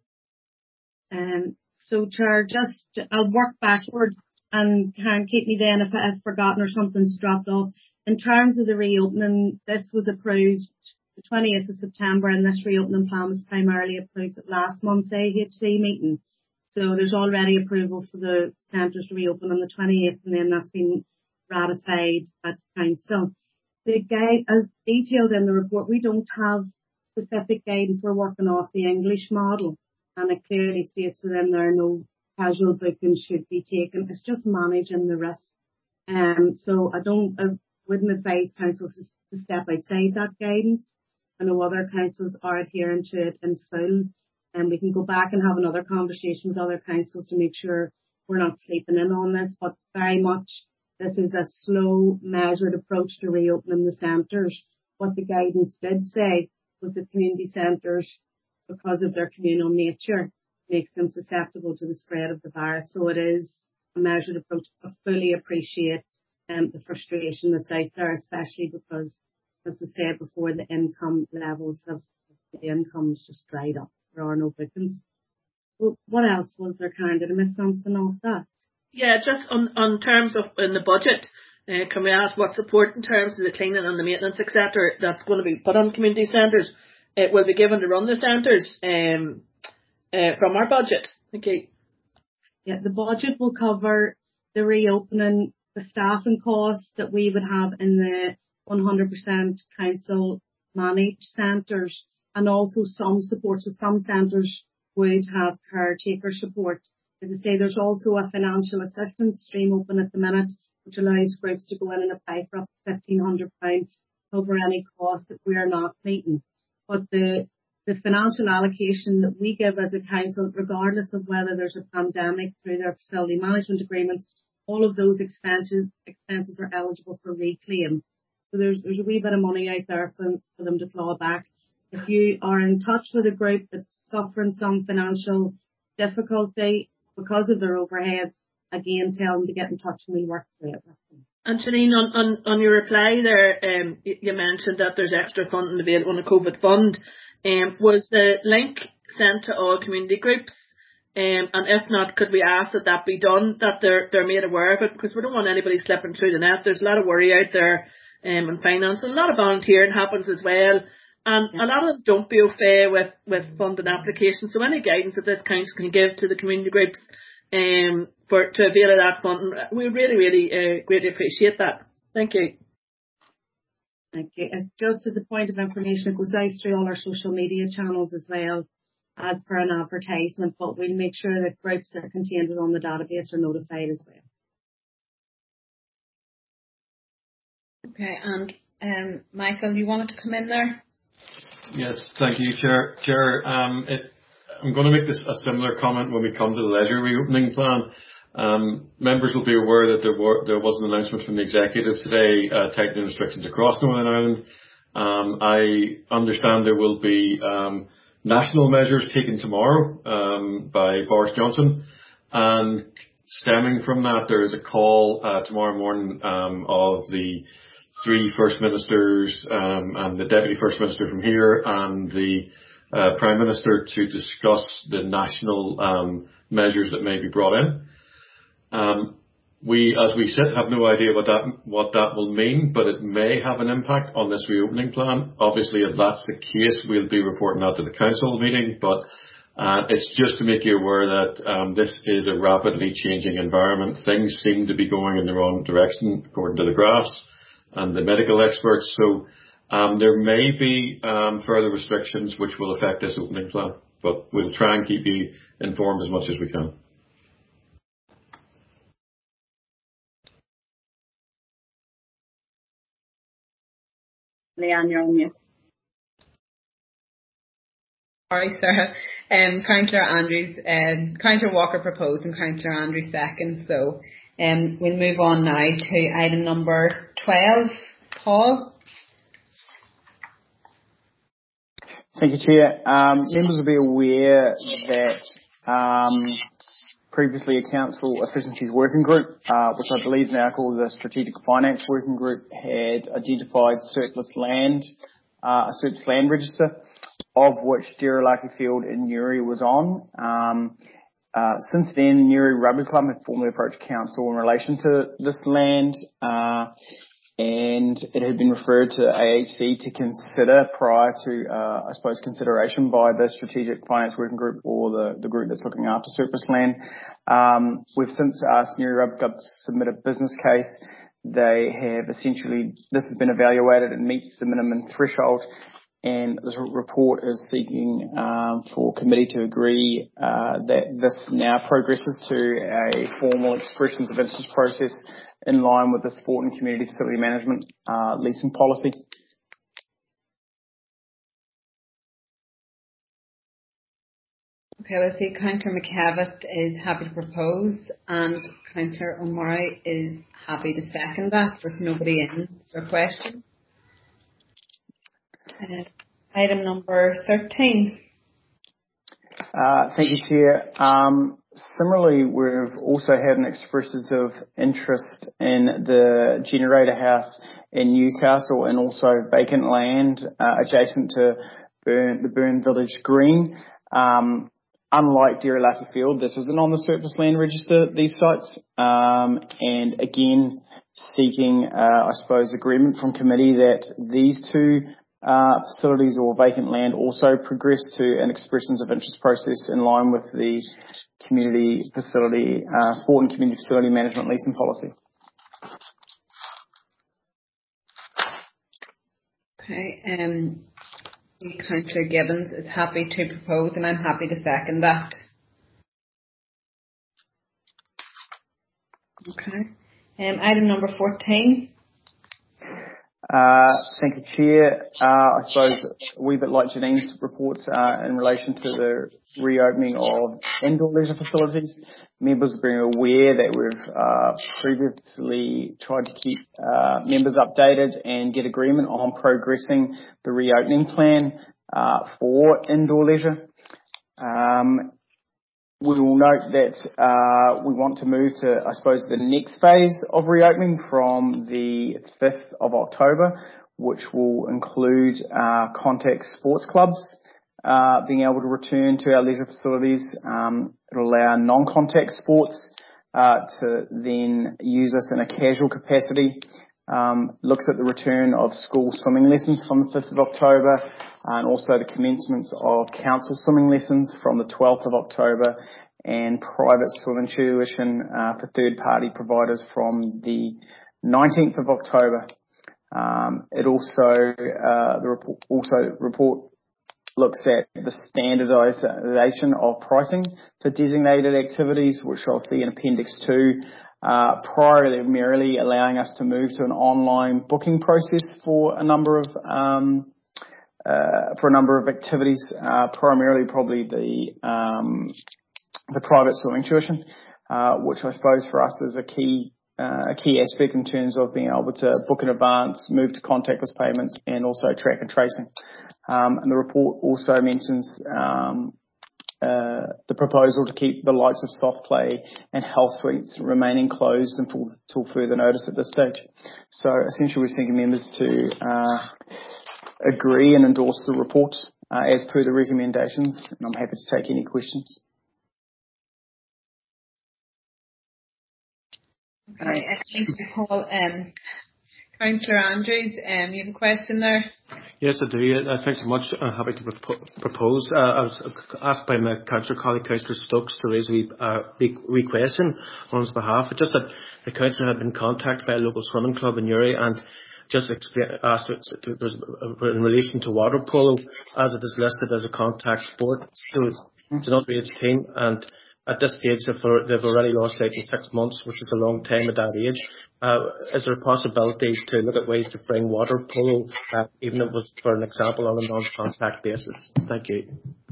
Um, so, Chair, just I'll work backwards and can keep me then if I've forgotten or something's dropped off. In terms of the reopening, this was approved the twentieth of September, and this reopening plan was primarily approved at last month's A H C meeting. So there's already approval for the centres to reopen on the twenty-eighth, and then that's been ratified at council. The guide, as detailed in the report, we don't have specific guidance. We're working off the English model, and it clearly states within there no casual bookings should be taken. It's just managing the risk. Um, so I don't, I wouldn't advise councils to step outside that guidance. I know other councils are adhering to it in full, and we can go back and have another conversation with other councils to make sure we're not sleeping in on this, but very much this is a slow, measured approach to reopening the centres. What the guidance did say was the community centres, because of their communal nature, makes them susceptible to the spread of the virus. So it is a measured approach. I fully appreciate um, the frustration that's out there, especially because, as we said before, the income levels of the incomes just dried up. There are no bookings. Well, what else was there, Karen? Did I miss something off that? Yeah, just on, on terms of in the budget, uh, can we ask what support in terms of the cleaning and the maintenance, et cetera, that's going to be put on community centres, it will be given to run the centres um, uh, from our budget? Thank you. Yeah, the budget will cover the reopening, the staffing costs that we would have in the one hundred percent council managed centres, and also some support. So some centres would have caretaker support. As I say, there's also a financial assistance stream open at the minute, which allows groups to go in and apply for up to fifteen hundred pounds to cover any costs that we are not meeting. But the the financial allocation that we give as a council, regardless of whether there's a pandemic, through their facility management agreements, all of those expenses expenses are eligible for reclaim. So there's there's a wee bit of money out there for, for them to claw back. If you are in touch with a group that's suffering some financial difficulty because of their overheads, again, tell them to get in touch and we'll work through it with them. And Janine, on, on, on your reply there, um, you, you mentioned that there's extra funding available on a COVID fund. Um, was the link sent to all community groups? Um, and if not, could we ask that that be done, that they're they're made aware of it? Because we don't want anybody slipping through the net. There's a lot of worry out there um, in finance, and a lot of volunteering happens as well. And yeah. a lot of them don't be au fait with, with funding applications. So any guidance that this council can give to the community groups um, for to avail of that funding, we really, really uh, greatly appreciate that. Thank you. Thank you. And just as a point of information, it goes out through all our social media channels as well as per an advertisement, but we'll make sure that groups that are contained on the database are notified as well. Okay, and um, Michael, you wanted to come in there? Yes, thank you, Chair. Chair, um, it, I'm going to make this a similar comment when we come to the leisure reopening plan. Um, members will be aware that there, were, there was an announcement from the executive today uh, tightening restrictions across Northern Ireland. Um, I understand there will be um, national measures taken tomorrow um, by Boris Johnson, and stemming from that, there is a call uh, tomorrow morning um, of the three First Ministers um, and the Deputy First Minister from here and the uh, Prime Minister to discuss the national um, measures that may be brought in. Um, we, as we sit, have no idea what that what that will mean, but it may have an impact on this reopening plan. Obviously, if that's the case, we'll be reporting that to the council meeting, but uh, it's just to make you aware that um, this is a rapidly changing environment. Things seem to be going in the wrong direction, according to the graphs and the medical experts. So um, there may be um, further restrictions which will affect this opening plan, but we'll try and keep you informed as much as we can. Leanne, you're on mute. Sorry, Sarah. Um, Councillor Andrews, um, Councillor Walker proposed and Councillor Andrews second. So um, we'll move on now to item number twelve. Paul. Thank you, Chair. Um, members will be aware that um, previously a Council Efficiencies Working Group, uh, which I believe now called the Strategic Finance Working Group, had identified surplus land, uh, a surplus land register, of which Derrilaki Field in Newry was on. Um, uh, since then, Newry Rugby Club had formally approached Council in relation to this land, uh, and it had been referred to A H C to consider prior to, uh, I suppose, consideration by the Strategic Finance Working Group or the, the group that's looking after surplus land. Um, we've since asked Newry Rugby Club to submit a business case. They have essentially, this has been evaluated and meets the minimum threshold, and this report is seeking um, for committee to agree uh, that this now progresses to a formal expressions of interest process in line with the Sport and Community Facility Management uh, leasing policy. Okay, well, I see Councillor McCavitt is happy to propose and Councillor O'Murray is happy to second that with nobody in for question. Uh, item number thirteen. Uh, thank you, Chair. Um, similarly, we've also had an expressions of interest in the generator house in Newcastle and also vacant land uh, adjacent to Burn, the Burn Village Green. Um, unlike Derrilaki Field, this isn't on the surplus land register, these sites, um, and again, seeking, uh, I suppose, agreement from committee that these two Uh, facilities or vacant land also progress to an expressions of interest process in line with the community facility, uh, sport and community facility management leasing policy. Okay. Um, Councillor Gibbons is happy to propose, and I'm happy to second that. Okay. Um, item number fourteen. Uh, Thank you, Chair. Uh, I suppose a wee bit like Janine's reports uh, in relation to the reopening of indoor leisure facilities. Members are being aware that we've uh, previously tried to keep uh, members updated and get agreement on progressing the reopening plan uh, for indoor leisure. Um, We will note that uh, we want to move to, I suppose, the next phase of reopening from the fifth of October, which will include uh, contact sports clubs uh, being able to return to our leisure facilities. Um, it'll allow non-contact sports uh, to then use us in a casual capacity. Um, looks at the return of school swimming lessons from the fifth of October, and also the commencements of council swimming lessons from the twelfth of October, and private swimming tuition uh, for third-party providers from the nineteenth of October. Um, it also uh, the report, also report looks at the standardisation of pricing for designated activities, which I'll see in Appendix two. Uh, primarily allowing us to move to an online booking process for a number of um, uh, for a number of activities, uh, primarily probably the um, the private swimming tuition, uh, which I suppose for us is a key uh, a key aspect in terms of being able to book in advance, move to contactless payments, and also track and tracing. Um, and the report also mentions um, Uh, the proposal to keep the likes of soft play and health suites remaining closed until, until further notice at this stage. So essentially we're seeking members to uh, agree and endorse the report uh, as per the recommendations, and I'm happy to take any questions. Okay, thank you, Paul. Um, Councillor Andrews, um, you have a question there? Yes, I do. Uh, thanks so much. I'm happy to pro- propose. Uh, I was asked by my councillor colleague, Councillor Stokes, to raise a wee, uh, wee, wee question on his behalf. It just that the councillor had been contacted by a local swimming club in Uri and just explain, asked it to, in relation to water polo, as it is listed as a contact sport. So it's not really its team, and at this stage they've, they've already lost out in six months, which is a long time at that age. Uh, is there a possibility to look at ways to bring water polo, uh, even if it was, for an example, on a non-contact basis? Thank you.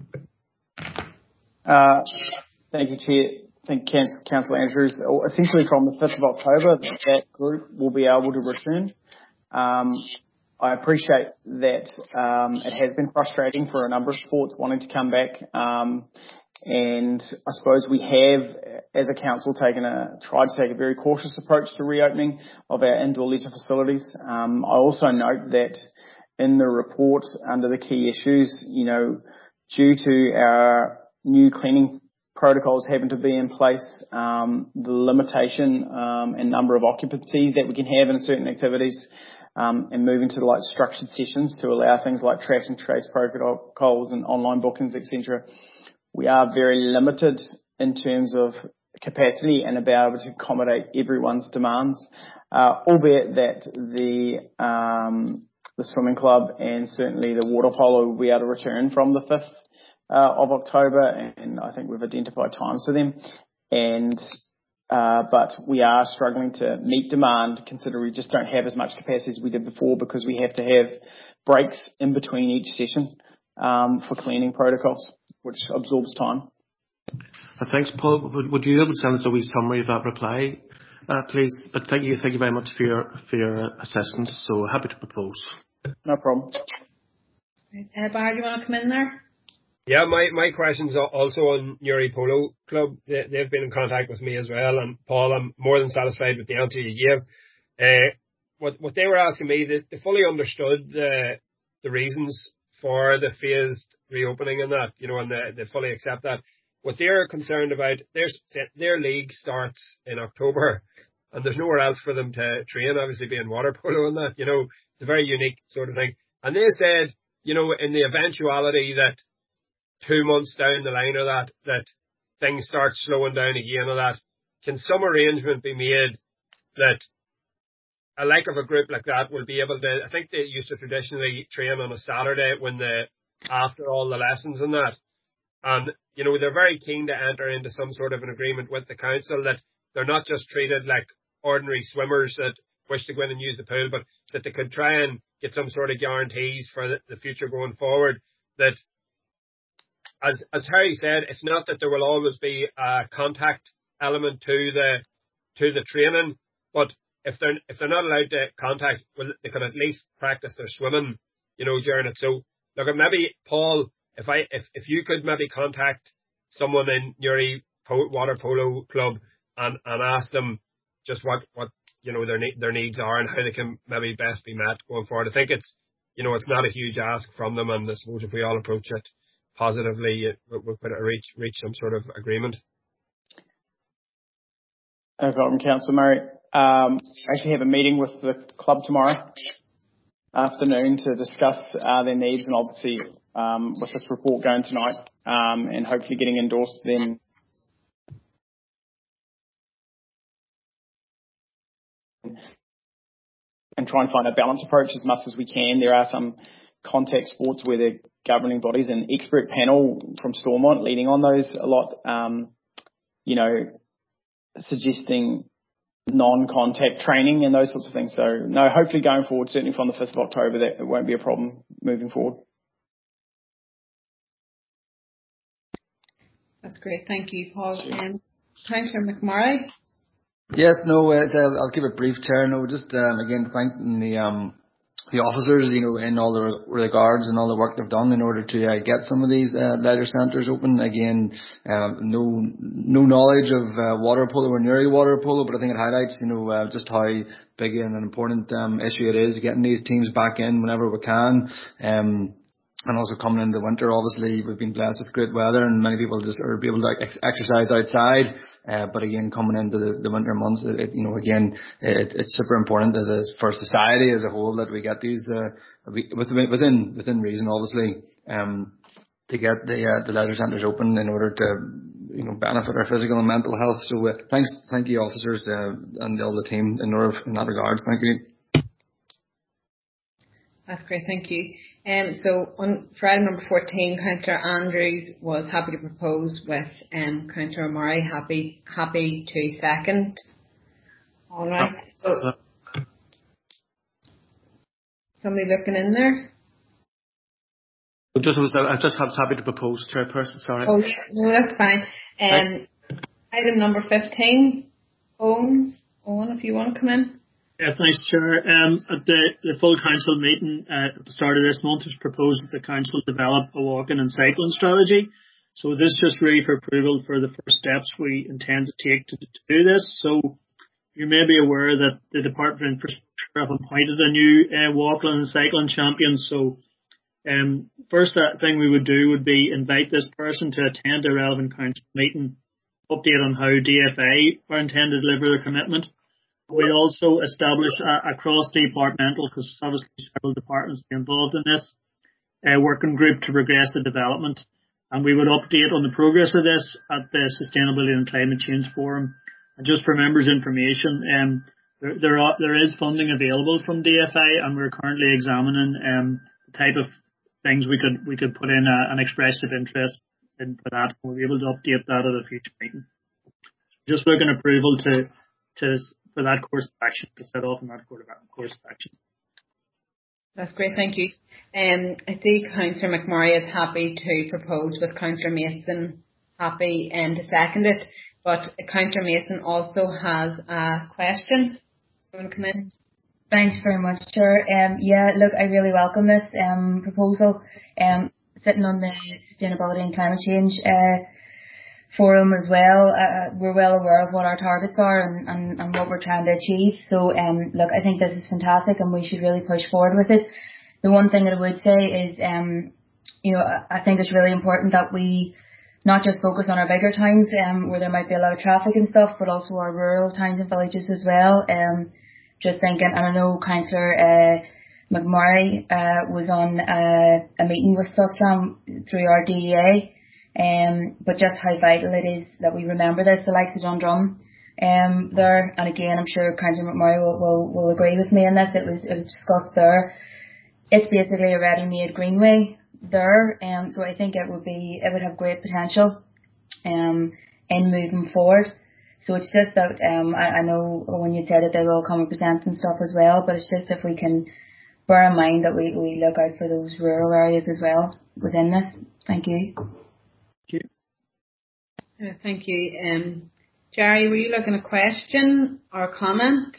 Uh, thank you, Chair. Thank you, Councillor Andrews. Essentially from the fifth of October, that group will be able to return. Um, I appreciate that um, it has been frustrating for a number of sports wanting to come back. Um, And I suppose we have, as a council, taken a tried to take a very cautious approach to reopening of our indoor leisure facilities. Um, I also note that in the report, under the key issues, you know, due to our new cleaning protocols having to be in place, um, the limitation um, and number of occupancy that we can have in certain activities, um, and moving to like structured sessions to allow things like track and trace protocols and online bookings, et cetera. We are very limited in terms of capacity and about able to accommodate everyone's demands, uh, albeit that the um, the swimming club and certainly the water polo will be able to return from the fifth uh, of October, and I think we've identified times for them. And uh, but we are struggling to meet demand, considering we just don't have as much capacity as we did before, because we have to have breaks in between each session um, for cleaning protocols, which absorbs time. Uh, thanks, Paul. Would, would you be able to send us a wee summary of that reply, uh, please? But thank you, thank you very much for your for your assistance. So happy to propose. No problem. Uh, Bar, do you want to come in there? Yeah, my my question's also on Uri Polo Club. They, they've been in contact with me as well, and Paul, I'm more than satisfied with the answer you gave. Uh, what what they were asking me, they, they fully understood the the reasons for the phased reopening and that, you know, and they, they fully accept that. What they're concerned about, their their league starts in October, and there's nowhere else for them to train, obviously being water polo and that, you know, it's a very unique sort of thing. And they said, you know, in the eventuality that two months down the line or that, that things start slowing down again or that, can some arrangement be made that a like of a group like that will be able to, I think they used to traditionally train on a Saturday when the, after all the lessons and that. And, you know, they're very keen to enter into some sort of an agreement with the council that they're not just treated like ordinary swimmers that wish to go in and use the pool, but that they could try and get some sort of guarantees for the, the future going forward. That, as as Harry said, it's not that there will always be a contact element to the to the training, but if they're if they're not allowed to contact, well, they can at least practice their swimming, you know, during it. So look, maybe Paul, if I if if you could maybe contact someone in Newry Water Polo Club and and ask them just what what you know their their needs are and how they can maybe best be met going forward. I think it's you know it's not a huge ask from them, and I suppose if we all approach it positively, it, we could reach reach some sort of agreement. No problem, Councillor Murray. Um, I actually have a meeting with the club tomorrow afternoon to discuss uh, their needs, and obviously um, with this report going tonight um, and hopefully getting endorsed then and try and find a balanced approach as much as we can. There are some contact sports where the governing bodies and expert panel from Stormont leading on those a lot, um, you know, suggesting non-contact training and those sorts of things. So no, hopefully going forward, certainly from the fifth of October, that it won't be a problem moving forward. That's great. Thank you, Paul. Um, Councillor McMurray. Yes, no, uh, I'll, I'll keep it brief, Chair. No, just um, again thanking the um, the officers, you know, in all the regards and all the work they've done in order to uh, get some of these uh, leisure centres open. Again, um, no no knowledge of uh, water polo or Newry water polo, but I think it highlights, you know, uh, just how big and an important um, issue it is getting these teams back in whenever we can. Um, And also coming into winter, obviously we've been blessed with great weather, and many people just are able to ex- exercise outside. Uh, but again, coming into the, the winter months, it, it, you know, again, it, it's super important as a, for society as a whole that we get these uh, we, within within reason, obviously, um, to get the uh, the leisure centres open in order to, you know, benefit our physical and mental health. So uh, thanks, thank you, officers uh, and all the team in order in that regards. Thank you. That's great, thank you. Um, so on Friday number fourteen, Councillor Andrews was happy to propose with um, Councillor Murray, happy happy to second. All right. So somebody looking in there? I just was I just was happy to propose, Chairperson. Sorry. Oh, yeah, no, that's fine. Um, item number fifteen, Owen. Owen, if you want to come in. Yeah, thanks, Chair. Um, at the, the full council meeting uh, at the start of this month, it was proposed that the council develop a walking and cycling strategy. So this is just really for approval for the first steps we intend to take to, to do this. So you may be aware that the Department of Infrastructure have appointed a new uh, walking and cycling champion. So um, first thing we would do would be invite this person to attend a relevant council meeting, update on how D F A are intended to deliver their commitment. We also establish a, a cross-departmental, because obviously several departments be involved in this, uh, working group to progress the development. And we would update on the progress of this at the Sustainability and Climate Change Forum. And just for members' information, um, there there, are, there is funding available from D F A, and we're currently examining um, the type of things we could we could put in a, an expressive interest in for that. We'll be able to update that at a future meeting. Just looking approval to to for that course of action, to set off in that course of action. That's great, thank you. Um, I see Councillor McMurray is happy to propose with Councillor Mason happy um, to second it, but Councillor Mason also has a question. You want to come in? Thanks very much, Chair. Um, yeah, look, I really welcome this um, proposal. Um, sitting on the Sustainability and Climate Change uh, Forum as well, uh, we're well aware of what our targets are and, and, and what we're trying to achieve. So, um, look, I think this is fantastic and we should really push forward with it. The one thing that I would say is, um, you know, I think it's really important that we not just focus on our bigger towns, um, where there might be a lot of traffic and stuff, but also our rural towns and villages as well. Um, just thinking, and I know Councillor uh, McMurray uh, was on uh, a meeting with Sustram through our D E A. Um, but just how vital it is that we remember this. The likes of Dundrum um, there. And again, I'm sure Councillor McMurray will, will, will agree with me on this. It was, it was discussed there. It's basically a ready-made greenway there, um, so I think it would be, it would have great potential, um, in moving forward. So it's just that, um, I, I know when you said that they will come and present and stuff as well, but it's just if we can bear in mind that we, we look out for those rural areas as well within this. Thank you. Thank you. Uh, thank you. Um, Jerry, were you looking at a question or comment?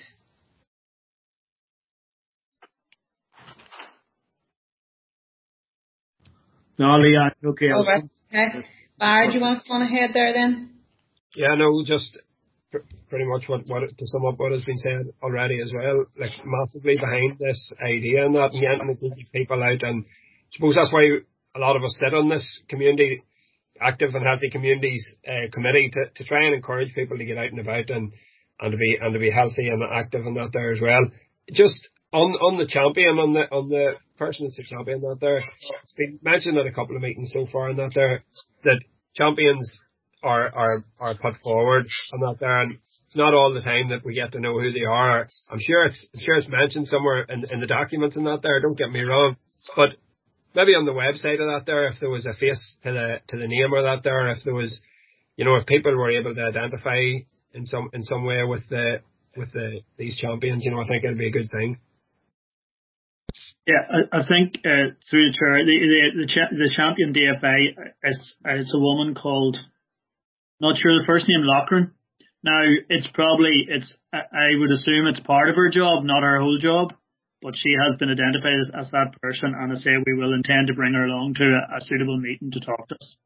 No, Leah, okay. Oh, right. Okay. Bar, do you want to go on ahead there then? Yeah, no, just pr- pretty much what, what to sum up what has been said already as well. Like massively behind this idea and that, and getting the people out, and I suppose that's why a lot of us sit on this community, active and healthy communities uh, committee to, to try and encourage people to get out and about and, and to be and to be healthy and active and that there as well. Just on on the champion, on the on the person that's the champion that there, it's been mentioned at a couple of meetings so far and that there that champions are are are put forward and that there, and it's not all the time that we get to know who they are. I'm sure it's I'm sure it's mentioned somewhere in, in the documents and that there. Don't get me wrong, but maybe on the website of that there, if there was a face to the to the name or that there, if there was, you know, if people were able to identify in some in some way with the with the these champions, you know, I think it'd be a good thing. Yeah, I, I think uh, through the chair, the the the, cha- the champion D F A is it's a woman called, not sure the first name, Loughran. Now it's probably it's I would assume it's part of her job, not her whole job. But she has been identified as, as that person, and I say we will intend to bring her along to a, a suitable meeting to talk to us.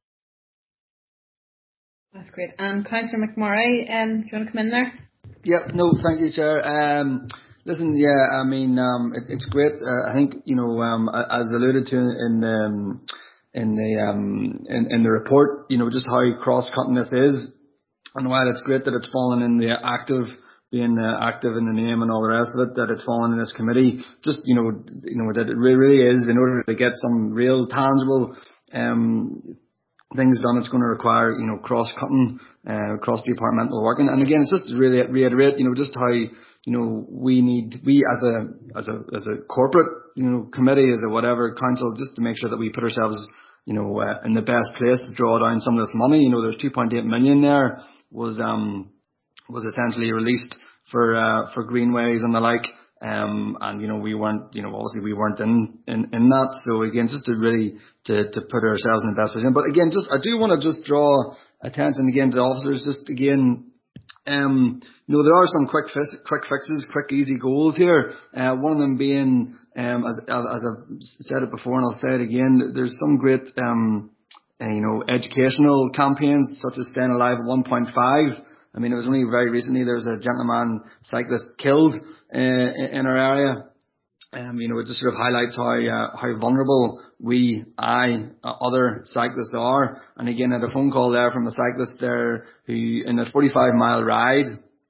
That's great. And Councillor McMurray, um, do you want to come in there? Yeah, no, thank you, Chair. Um, listen, yeah, I mean, um, it, it's great. Uh, I think, you know, um, as alluded to in the um, in the um, in, in the report, you know, just how cross-cutting this is, and while it's great that it's fallen in the active. being uh, active in the name and all the rest of it, that it's fallen in this committee, just, you know, you know, that it really, really is, in order to get some real tangible, um, things done, it's going to require, you know, cross-cutting, uh, cross-departmental work. And, and again, it's just to really reiterate, you know, just how, you know, we need, we as a, as a, as a corporate, you know, committee, as a whatever council, just to make sure that we put ourselves, you know, uh, in the best place to draw down some of this money. You know, there's two point eight million there was, um, was essentially released for uh, for greenways and the like, um, and you know we weren't, you know obviously we weren't in, in, in that. So again, just to really to, to put ourselves in the best position. But again, just I do want to just draw attention again to the officers. Just again, um, you know there are some quick fi- quick fixes, quick easy goals here. Uh, one of them being, um, as as I've said it before and I'll say it again, there's some great um, uh, you know educational campaigns such as Staying Alive at one point five. I mean, it was only very recently there was a gentleman cyclist killed uh, in our area. Um, you know, it just sort of highlights how uh, how vulnerable we, I, uh, other cyclists are. And again, I had a phone call there from a cyclist there who, in a forty-five mile ride,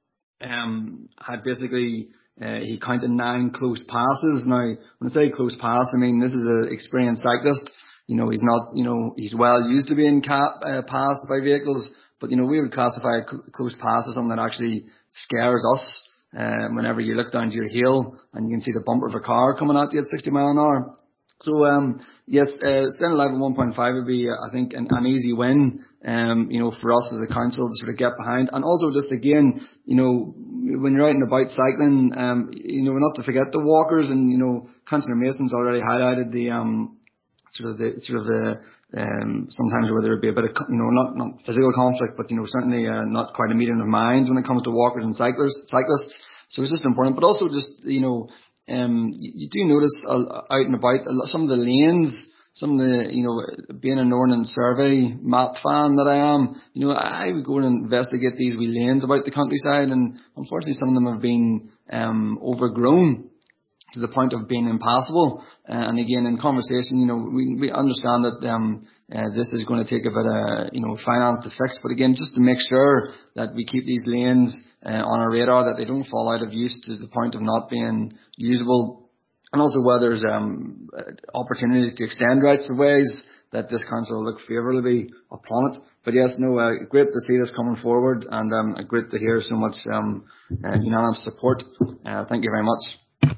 um, had basically uh, he counted nine close passes. Now, when I say close pass, I mean this is an experienced cyclist. You know, he's not, you know, he's well used to being ca- uh, passed by vehicles. But, you know, we would classify a cl- close pass as something that actually scares us. Um, whenever you look down to your heel and you can see the bumper of a car coming at you at sixty mile an hour. So, um, yes, uh, Staying Alive at one point five would be, uh, I think, an, an easy win, um, you know, for us as a council to sort of get behind. And also just again, you know, when you're out and about cycling, um, you know, not to forget the walkers, and, you know, Councillor Mason's already highlighted the, um, sort of the, sort of the, Um, sometimes where there would be a bit of, you know, not, not physical conflict, but, you know, certainly uh, not quite a meeting of minds when it comes to walkers and cyclists. cyclists. So it's just important. But also just, you know, um, you, you do notice uh, out and about uh, some of the lanes, some of the, you know, being a Northern Survey map fan that I am, you know, I would go and investigate these wee lanes about the countryside, and unfortunately some of them have been um, overgrown to the point of being impassable. Uh, and again, in conversation, you know, we, we understand that um, uh, this is going to take a bit of, you know, finance to fix. But again, just to make sure that we keep these lanes uh, on our radar, that they don't fall out of use to the point of not being usable. And also where there's um, opportunities to extend rights of ways that this council will look favourably upon it. But yes, no, uh, great to see this coming forward, and um, great to hear so much um, uh, unanimous support. Uh, thank you very much.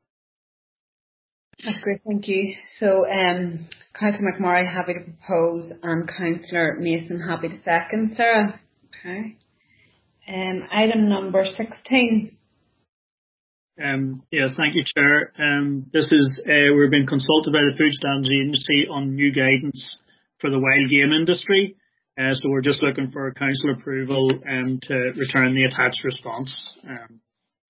That's great, thank you. So, um, Councillor McMurray happy to propose, and Councillor Mason happy to second. Sarah, okay. Um, item number sixteen. Um, yeah, thank you, Chair. Um, this is uh, we're being consulted by the Food Standards Agency on new guidance for the wild game industry. Uh, so we're just looking for council approval um, to return the attached response. Um,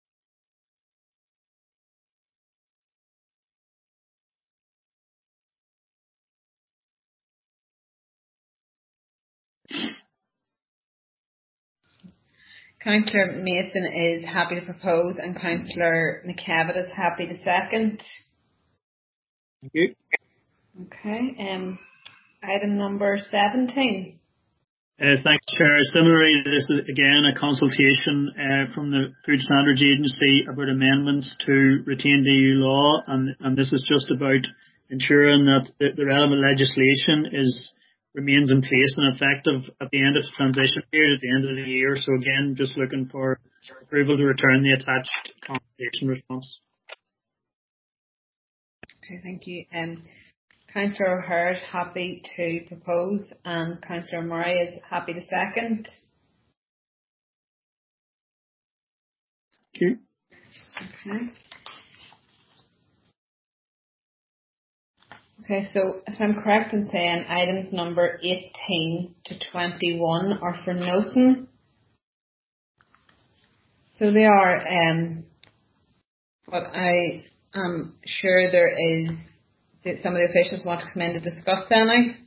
Councillor Mason is happy to propose, and Councillor McKevitt is happy to second. Thank you. Okay. Um, item number seventeen. Uh, thanks, Chair. Similarly, this is again a consultation uh, from the Food Standards Agency about amendments to retained E U law, and, and this is just about ensuring that the, the relevant legislation is remains in place and effective at the end of the transition period, at the end of the year. So again, just looking for approval to return the attached consultation response. Okay, thank you. Um, Councillor O'Hare is happy to propose, and Councillor Murray is happy to second. Thank you. Okay. Okay, so if I'm correct in saying items number eighteen to twenty-one are for noting. So they are, um, but I am sure there is, that some of the officials want to come in to discuss them.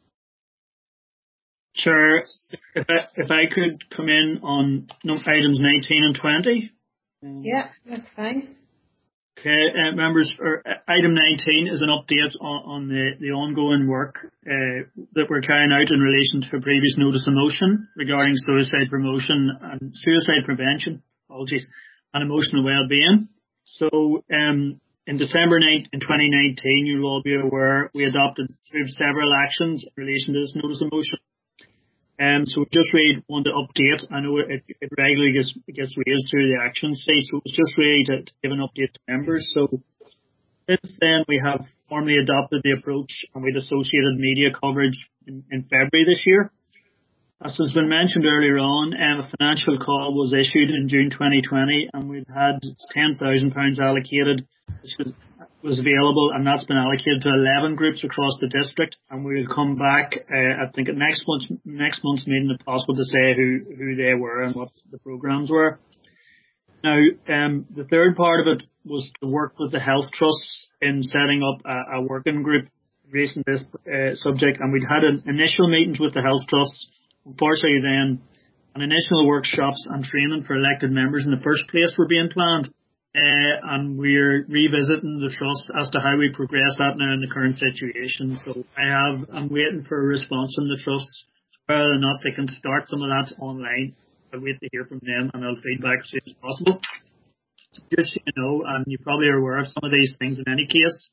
Sure. If I, if I could come in on items nineteen and twenty. Yeah, that's fine. Okay, uh, members, or, uh, item nineteen is an update on, on the, the ongoing work uh, that we're carrying out in relation to a previous notice of motion regarding suicide promotion and suicide prevention, apologies, and emotional well-being. So, um, in December in twenty nineteen, you'll all be aware, we adopted several actions in relation to this notice of motion. Um, so we just really want to update. I know it, it regularly gets, it gets raised through the action stage, so it's just really to, to give an update to members. So since then, we have formally adopted the approach, and with associated media coverage in, in February this year. As has been mentioned earlier on, um, a financial call was issued in June twenty twenty, and we've had ten thousand pounds allocated, which was, was available, and that's been allocated to eleven groups across the district. And we'll come back, uh, I think, at next month's next month's meeting, if possible, to say who who they were and what the programs were. Now, um, the third part of it was to work with the health trusts in setting up a, a working group in relation to this uh, subject, and we'd had an initial meetings with the health trusts. Unfortunately, then, an initial workshops and training for elected members in the first place were being planned, uh, and we're revisiting the trust as to how we progress that now in the current situation. So I have, I'm waiting for a response from the trusts, whether or not they can start some of that online. I'll wait to hear from them, and I'll feedback as soon as possible. Just so you know, and you probably are aware of some of these things in any case,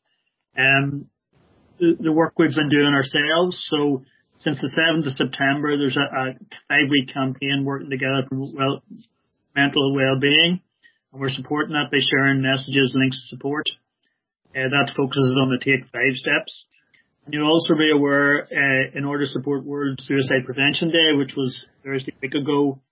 um, the, the work we've been doing ourselves. So since the seventh of September, there's a, a five-week campaign working together for well, mental well-being, and we're supporting that by sharing messages, links of support. Uh, that focuses on the Take Five steps. And you'll also be aware, uh, in order to support World Suicide Prevention Day, which was Thursday a week ago,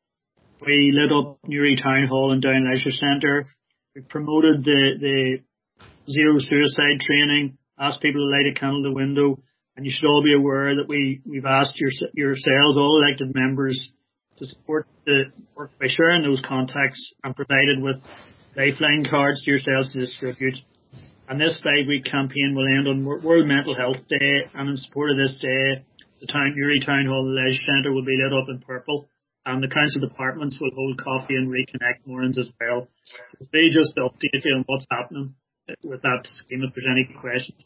we lit up Newry Town Hall and Down Leisure Centre. We promoted the, the zero suicide training, asked people to light a candle at the window. And you should all be aware that we, we've asked your, yourselves, all elected members, to support the work by sharing those contacts and provided with lifeline cards to yourselves to distribute. And this five-week campaign will end on World Mental Health Day, and in support of this day, the town, Newry Town Hall and Leisure Centre will be lit up in purple, and the council departments will hold coffee and reconnect mornings as well. So they just update you on what's happening with that scheme. If there's any questions.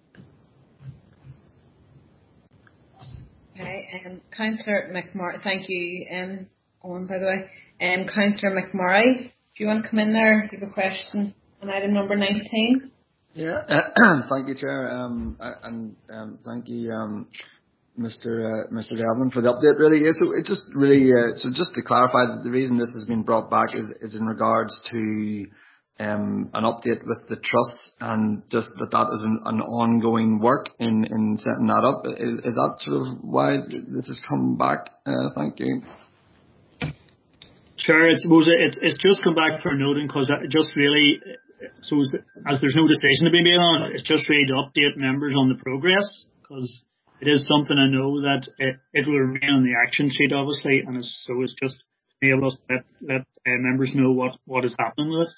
Okay, um, Councillor McMurray, thank you, um, Owen, by the way. Um, Councillor McMurray, do you want to come in there? Do you have a question on item number nineteen? Yeah, uh, thank you, Chair, um, and um, thank you, um, Mister Uh, Mister Devlin, for the update. Really, yeah, so it just really, uh, so just to clarify, the reason this has been brought back is, is in regards to um, an update with the trust, and just that that is an, an ongoing work in, in setting that up. Is, is that sort of why this has come back? Uh, thank you. Sure, I suppose it's it's just come back for noting because it just really, so as there's no decision to be made on it, it's just really to update members on the progress, because it is something I know that it, it will remain on the action sheet, obviously, and it's, so it's just to be able to let, let uh, members know what, what is happening with it.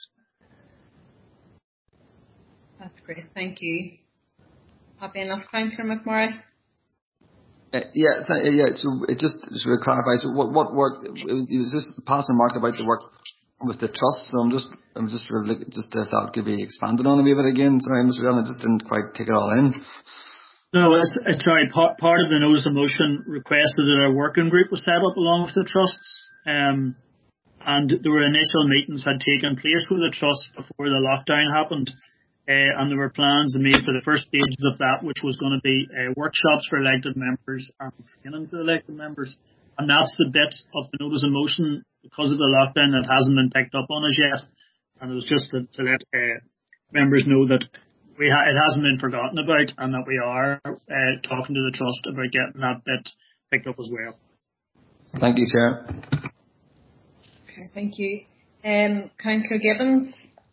That's great, thank you. Happy enough, Councillor McMurray? Uh, yeah, th- yeah. So it just sort of clarifies what what work is this passing mark about the work with the trust. So I'm just I'm just sort of like, just if that could be expanded on a wee bit again. Sorry, Mister Allen, I just didn't quite take it all in. No, it's, it's sorry. Part part of the notice of motion requested that a working group was set up along with the trusts, um, and there were initial meetings had taken place with the trust before the lockdown happened. Uh, and there were plans made for the first stages of that, which was going to be uh, workshops for elected members and training for elected members. And that's the bit of the notice of motion because of the lockdown that hasn't been picked up on as yet. And it was just to, to let uh, members know that we ha- it hasn't been forgotten about, and that we are uh, talking to the trust about getting that bit picked up as well. Thank you, Chair. Okay, thank you. Um, Councillor Gibbons.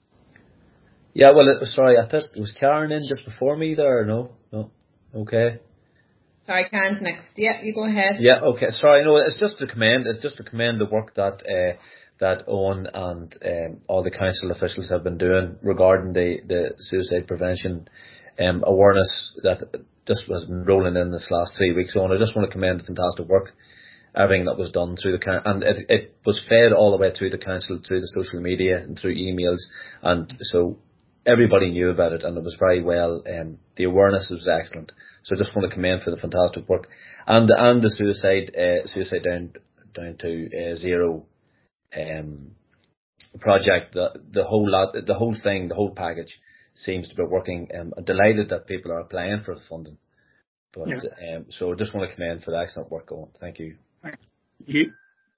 Yeah, well, it, sorry, I thought was Karen in just before me there, or no? No. Okay. Sorry, Karen's next. Yeah, you go ahead. Yeah, okay. Sorry, no, it's just to commend, it's just to commend the work that uh, that Owen and um, all the council officials have been doing regarding the, the suicide prevention um, awareness that just was rolling in this last three weeks on. I just want to commend the fantastic work, everything that was done through the council, and it, it was fed all the way through the council, through the social media and through emails, and so everybody knew about it, and it was very well. Um, the awareness was excellent. So I just want to commend for the fantastic work, and and the suicide uh, suicide down down to uh, zero um, project. The the whole lot, the whole thing, the whole package seems to be working. Um, I'm delighted that people are applying for the funding. But yeah. um, so I just want to commend for the excellent work going. Thank you. Thank you.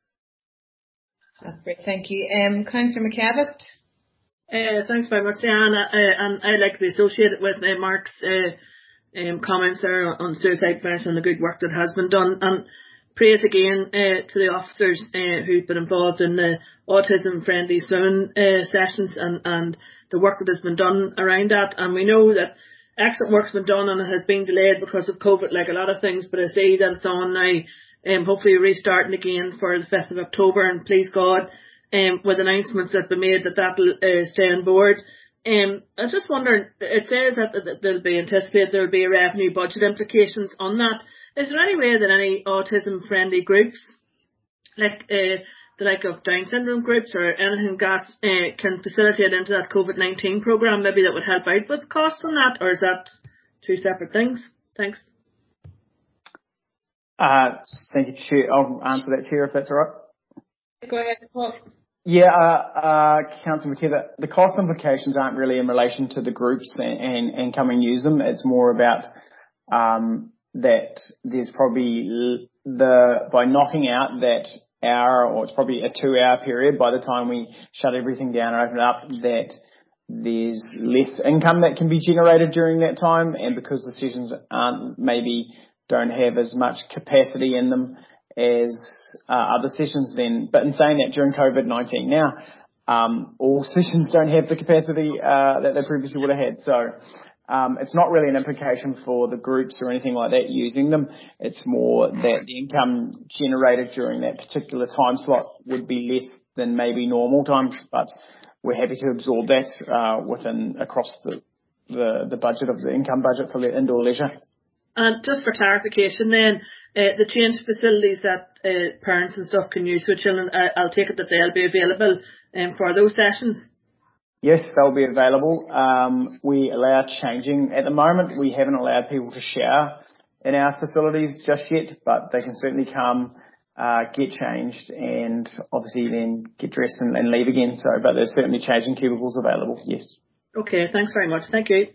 That's great. Thank you. Um, Councillor McKevitt. Uh, thanks very much, Diana. Uh, and I'd like to be associated with uh, Mark's uh, um, comments there on suicide prevention and the good work that has been done. And praise again uh, to the officers uh, who've been involved in the autism-friendly swimming uh, sessions and, and the work that has been done around that. And we know that excellent work's been done and it has been delayed because of COVID, like a lot of things. But I say that it's on now, um, hopefully restarting again for the fifth of October. And please God, Um, with announcements that have been made that that will uh, stay on board. Um, I was just wondering, it says that, that there'll be anticipated there will be revenue budget implications on that. Is there any way that any autism-friendly groups, like uh, the like of Down syndrome groups or anything gas, uh, can facilitate into that COVID nineteen programme, maybe that would help out with cost on that, or is that two separate things? Thanks. Uh, thank you, Chair. I'll answer that, Chair, if that's all right. Go ahead, Paul. Yeah, uh, uh, Councillor McKevitt, the cost implications aren't really in relation to the groups and, and, and come and use them. It's more about um, that there's probably the, by knocking out that hour, or it's probably a two hour period by the time we shut everything down and open it up, that there's less income that can be generated during that time, and because the sessions aren't, maybe don't have as much capacity in them as uh, other sessions then. But in saying that, during COVID nineteen now, um, all sessions don't have the capacity uh, that they previously would have had. So um, it's not really an implication for the groups or anything like that using them. It's more that the income generated during that particular time slot would be less than maybe normal times, but we're happy to absorb that uh, within across the, the, the budget of the income budget for the indoor leisure. And just for clarification then, uh, the change facilities that uh, parents and stuff can use with children, uh, I'll take it that they'll be available um, for those sessions? Yes, they'll be available. Um, we allow changing. At the moment, we haven't allowed people to shower in our facilities just yet, but they can certainly come, uh, get changed and obviously then get dressed and, and leave again. So, but there's certainly changing cubicles available, yes. Okay, thanks very much. Thank you.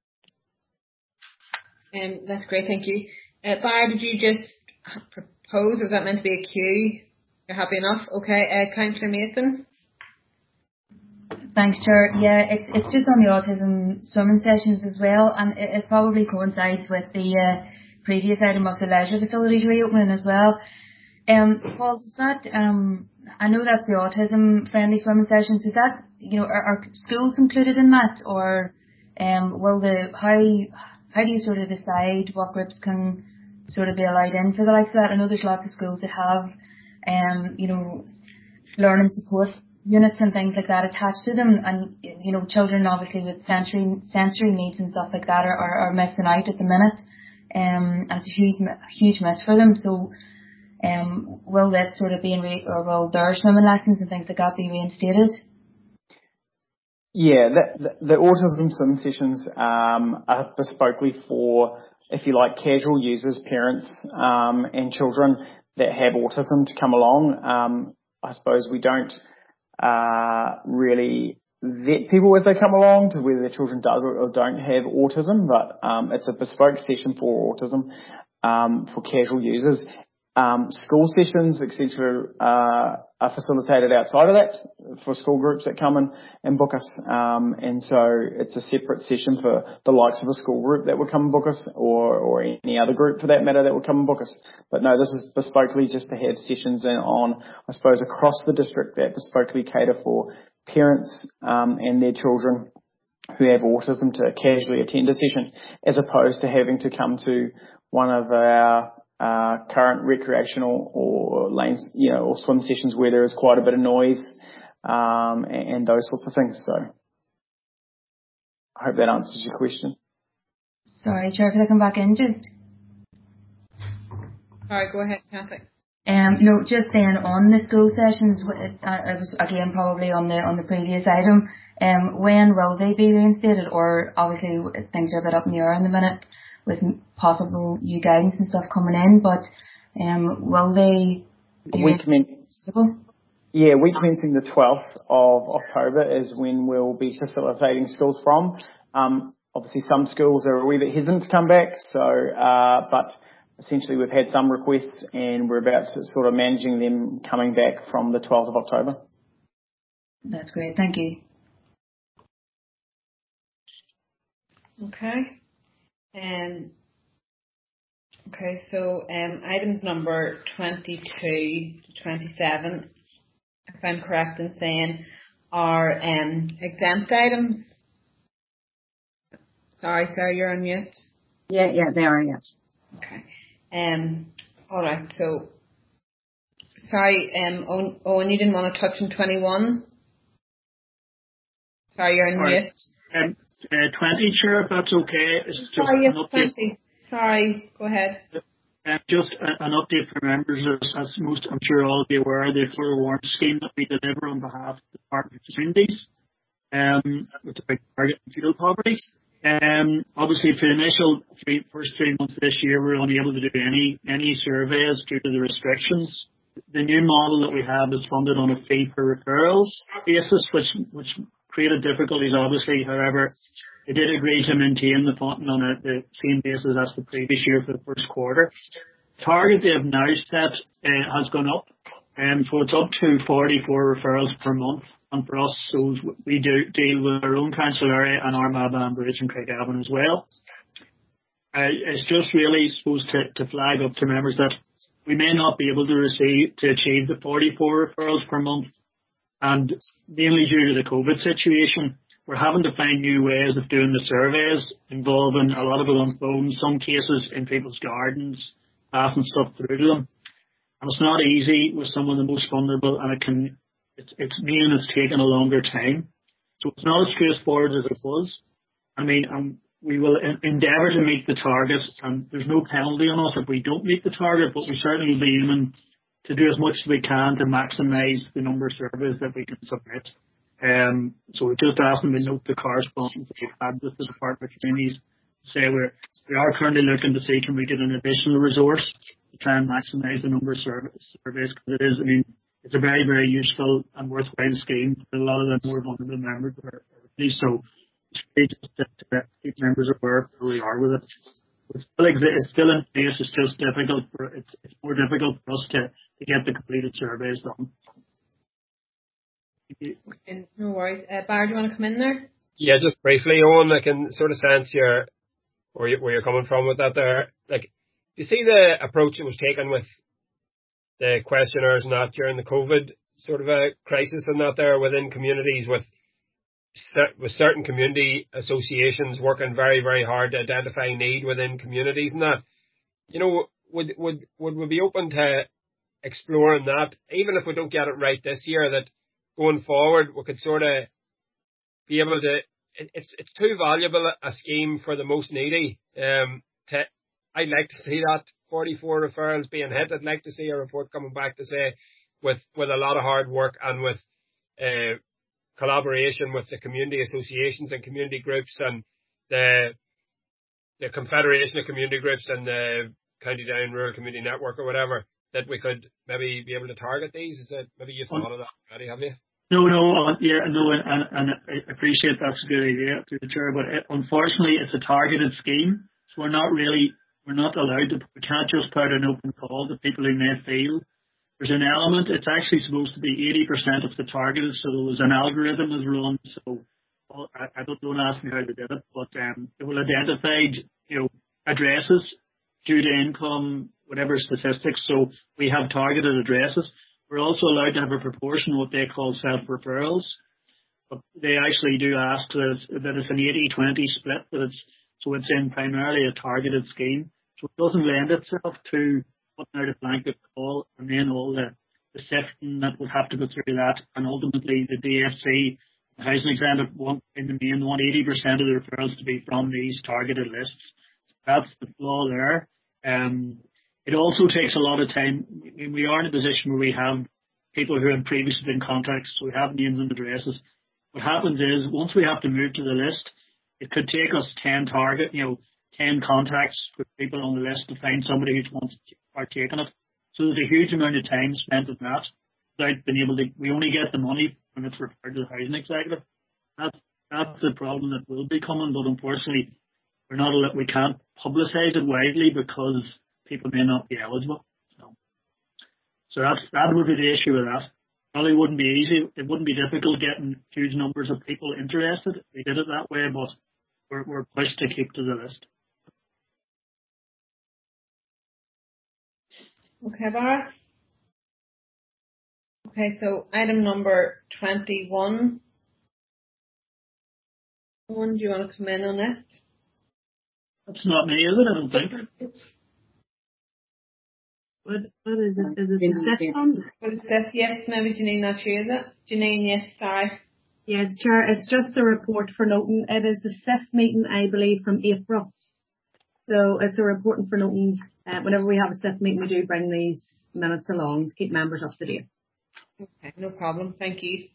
Um, that's great, thank you. Uh, Barry, did you just propose, or was that meant to be a queue? You're happy enough? Okay, uh, Councillor Mason. Thanks, Chair. Yeah, it's it's just on the autism swimming sessions as well, and it, it probably coincides with the uh, previous item of the leisure facilities reopening as well. Um, Paul, is that um, I know that's the autism friendly swimming sessions. Is that, you know, are, are schools included in that, or um, will the how how do you sort of decide what groups can sort of be allowed in for the likes of that? I know there's lots of schools that have um, you know, learning support units and things like that attached to them, and you know, children obviously with sensory sensory needs and stuff like that are, are, are missing out at the minute, um, and it's a huge huge miss for them. So, um, will this sort of be in re- or will their swimming lessons and things like that be reinstated? Yeah, the, the, the autism swim sessions um, are bespokely for, if you like, casual users, parents, um, and children that have autism to come along. Um, I suppose we don't uh, really vet people as they come along to whether their children does or, or don't have autism, but um, it's a bespoke session for autism um, for casual users. Um, school sessions, et cetera, uh, are facilitated outside of that for school groups that come in and book us. Um, and so it's a separate session for the likes of a school group that would come and book us, or, or any other group for that matter that would come and book us. But no, this is bespokely just to have sessions in on, I suppose, across the district that bespokely cater for parents, um, and their children who have autism to casually attend a session, as opposed to having to come to one of our uh, current recreational or lanes, you know, or swim sessions where there is quite a bit of noise, um, and, and those sorts of things. So I hope that answers your question. Sorry, Chair, could I come back in just? Sorry, go ahead, Kathy. Um, no, just then on the school sessions, it, it was again probably on the on the previous item. Um, when will they be reinstated? Or obviously things are a bit up in the air in the minute with possible new guidance and stuff coming in, but um, will they be we commence, Yeah, week commencing the twelfth of October is when we'll be facilitating schools from. Um, obviously some schools are a wee bit hesitant to come back, so uh, but essentially we've had some requests and we're about to sort of managing them coming back from the twelfth of October. That's great, thank you. Okay. Um, okay, so um, items number twenty-two to twenty-seven, if I'm correct in saying, are um, exempt items. Sorry, Sarah, you're on mute. Yeah, yeah, they are, yes. Okay. Um, all right, so, sorry, um, Owen, Owen, you didn't want to touch on twenty-one? Sorry, you're on Sorry. mute. Um, uh, twenty, sure, if that's okay. It's just Sorry, an yes, update. twenty. Sorry, go ahead. Uh, just a, an update for members, as, as most, I'm sure all of you are aware, the forewarned scheme that we deliver on behalf of the Department of Communities, um, with a big target on fuel poverty. Um, obviously, for the initial three, first three months of this year, we were unable to do any any surveys due to the restrictions. The new model that we have is funded on a fee per referrals basis, which which created difficulties, obviously. However, they did agree to maintain the funding on a, the same basis as the previous year for the first quarter. Target they have now set uh, has gone up, and um, so it's up to forty-four referrals per month. And for us, so we do deal with our own council area and Armagh, Banbridge and Craigavon as well. Uh, it's just really supposed to, to flag up to members that we may not be able to receive to achieve the forty-four referrals per month, and mainly due to the COVID situation, we're having to find new ways of doing the surveys, involving a lot of it on phone, some cases in people's gardens, passing stuff through to them. And it's not easy with some of the most vulnerable, and it can, it's, it's meaning it's taking a longer time. So it's not as straightforward as it was. I mean, um, we will en- endeavour to meet the target, and there's no penalty on us if we don't meet the target, but we certainly will be aiming to do as much as we can to maximise the number of surveys that we can submit. Um, so we're just asking to note the correspondence that we've had with the Department of Communities to say we're, we are currently looking to see can we get an additional resource to try and maximise the number of surveys, because it is, I mean, it's a very, very useful and worthwhile scheme for a lot of the more vulnerable members of our community. So just to, to keep members aware of where we are with it. It's still, it's still in place. It's just difficult for it's, it's more difficult for us to, to get the completed surveys done. Okay, no worries. Uh, Bar, do you want to come in there? Yeah, just briefly, Owen. I can sort of sense your where, you, where you're coming from with that. There, like, you see the approach that was taken with the questionnaires and that during the COVID sort of a crisis and that there within communities with with certain community associations working very, very hard to identify need within communities and that. You know, would would would we be open to exploring that, even if we don't get it right this year, that going forward we could sort of be able to, it, it's it's too valuable a scheme for the most needy. Um, to I'd like to see that forty-four referrals being hit. I'd like to see a report coming back to say with, with a lot of hard work and with uh, collaboration with the community associations and community groups and the the Confederation of Community Groups and the County Down Rural Community Network or whatever, that we could maybe be able to target these. Is that maybe you've thought of that already, have you? No, no, uh, yeah, no, and, and, and I appreciate that's a good idea through the chair, but it, unfortunately it's a targeted scheme, so we're not really, we're not allowed to, we can't just put an open call to people who may feel. There's an element, it's actually supposed to be eighty percent of the targeted, so there was an algorithm is run, so well, I, I don't, don't ask me how they did it, but um, it will identify, you know, addresses due to income, whatever statistics, so we have targeted addresses. We're also allowed to have a proportion of what they call self-referrals, but they actually do ask that it's, that it's an eighty twenty split, that it's, so it's in primarily a targeted scheme, so it doesn't lend itself to putting out a blanket call and then all the, the sifting that would have to go through that, and ultimately the D F C, the housing executive, want in the main want eighty percent of the referrals to be from these targeted lists. That's the flaw there. Um, it also takes a lot of time. We are in a position where we have people who have previously been contacted, so we have names and addresses. What happens is, once we have to move to the list, it could take us ten target, you know, ten contacts with people on the list to find somebody who wants to partake in it. So there's a huge amount of time spent on that without being able to, we only get the money when it's referred to the housing executive. That's, that's the problem that will be coming, but unfortunately, we're not, we can't publicise it widely because people may not be eligible. So, so that's, that would be the issue with that. Probably wouldn't be easy. It wouldn't be difficult getting huge numbers of people interested. We did it that way, but we're, we're pushed to keep to the list. Okay, Barra. Okay, so item number twenty-one. One, do you want to come in on it? That's not me, is it? I don't think. What, what is it? Is it the SIF fund? What is this? Yes, maybe Janine, not sure, is it? Janine, yes, sorry. Yes, Chair, it's just a report for noting. It is the SIF meeting, I believe, from April. So it's a reporting for noting. Uh, whenever we have a SIF meeting, we do bring these minutes along to keep members up to date. Okay, no problem. Thank you.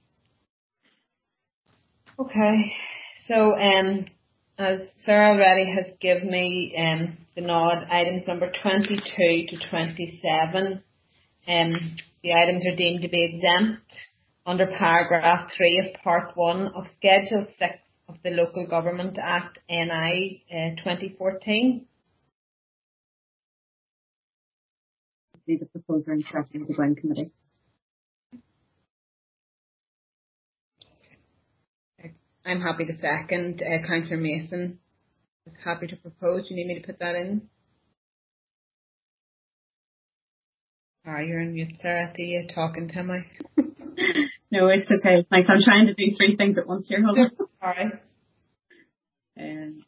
Okay, so um, as Sarah already has given me um, the nod, items number twenty-two to twenty-seven, um, the items are deemed to be exempt under paragraph three of part one of Schedule six of the Local Government Act N I uh, twenty fourteen. The proposer instructing the Glen Committee. I'm happy to second. Uh, Councillor Mason is happy to propose. You need me to put that in? Ah, oh, you're on mute, Sarah. Are you talking to me? No, it's okay. Thanks. I'm trying to do three things at once here. Hold on. All right. Um,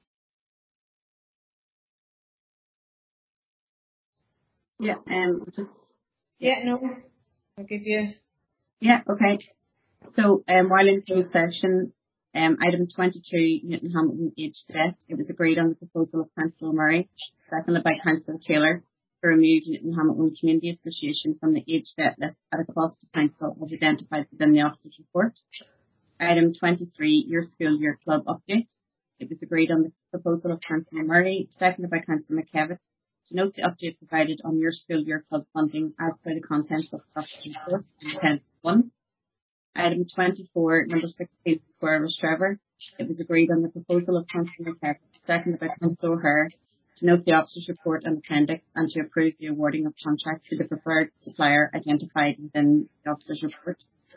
yeah. Um. Just. Yeah. No. I'll give you. Yeah. Okay. So, um, while in closed session, um, item twenty-two, Newton Hamilton age debt, it was agreed on the proposal of Councillor Murray, seconded by Councillor Taylor, to remove Newton Hamilton Community Association from the age debt list at a cost to Council as identified within the officer's report. Item twenty-three, Your School Year Club update. It was agreed on the proposal of Councillor Murray, seconded by Councillor McKevitt, to note the update provided on Your School Year Club funding as per the contents of the officer's report in ten one. Item twenty-four, number sixteen, Square Trevor. It was agreed on the proposal of Councillor McKevitt, seconded by Councillor O'Hare, to note the officer's report and appendix and to approve the awarding of contract to the preferred supplier identified within the officer's report.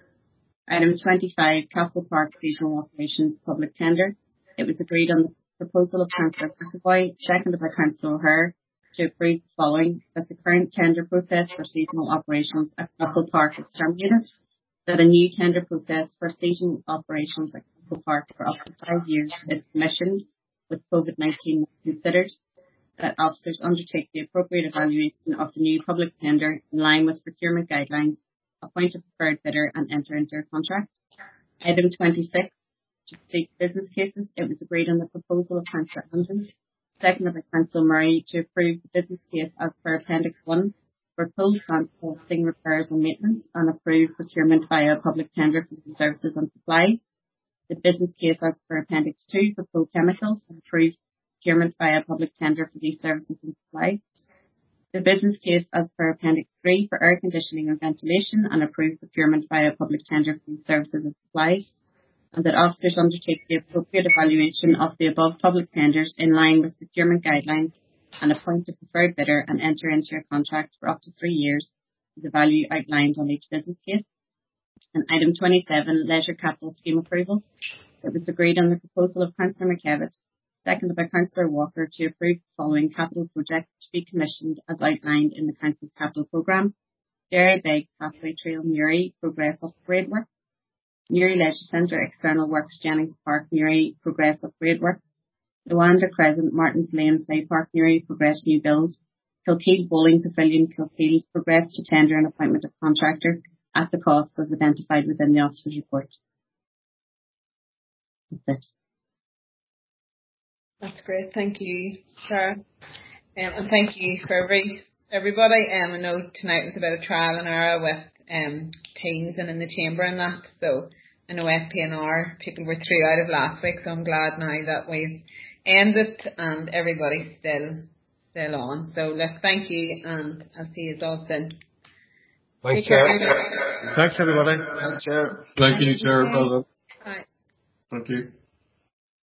Item twenty-five, Castle Park Seasonal Operations Public Tender. It was agreed on the proposal of Councillor McAvoy, seconded by Councillor O'Hare, to approve the following: that the current tender process for seasonal operations at Castle Park is terminated, that a new tender process for seasonal operations at Castle Park for up to five years is commissioned with COVID nineteen considered, that officers undertake the appropriate evaluation of the new public tender in line with procurement guidelines, appoint a preferred bidder and enter into a contract. Item twenty-six, to seek business cases. It was agreed on the proposal of Councillor Andrews, seconded by Councillor Murray, to approve the business case as per Appendix one for full contracting, repairs and maintenance, and approve procurement via public tender for the services and supplies. The business case as per Appendix two for full chemicals, and approve procurement via public tender for these services and supplies. The business case as per Appendix three for air conditioning and ventilation, and approve procurement via public tender for these services and supplies. And that officers undertake the appropriate evaluation of the above public tenders in line with procurement guidelines and appoint a preferred bidder and enter into a contract for up to three years with the value outlined on each business case. And item twenty-seven, Leisure Capital Scheme Approval. It was agreed on the proposal of Councillor McKevitt, seconded by Councillor Walker, to approve the following capital projects to be commissioned as outlined in the Council's capital programme: Dairy Beg Pathway Trail Newry, progress upgrade work; Newry Leisure Centre External Works Jennings Park Newry, progress upgrade work; Luanda Crescent Martins Lane Play Park Newry, progress new build; Kilkeel Bowling Pavilion Kilkeel, progress to tender and appointment of contractor at the cost as identified within the officer's report. That's it. That's great. Thank you, Sarah. Um, and thank you for every everybody. Um, I know tonight was a bit of trial and error with um, teams and in the chamber and that. So I know F P N R people were through out of last week. So I'm glad now that we've ended and everybody's still still on. So look, thank you, and I'll see you all soon. Thanks, Chair. Thanks, everybody. Thanks, Chair. Thank you, Chair. Well done. Bye. Thank you.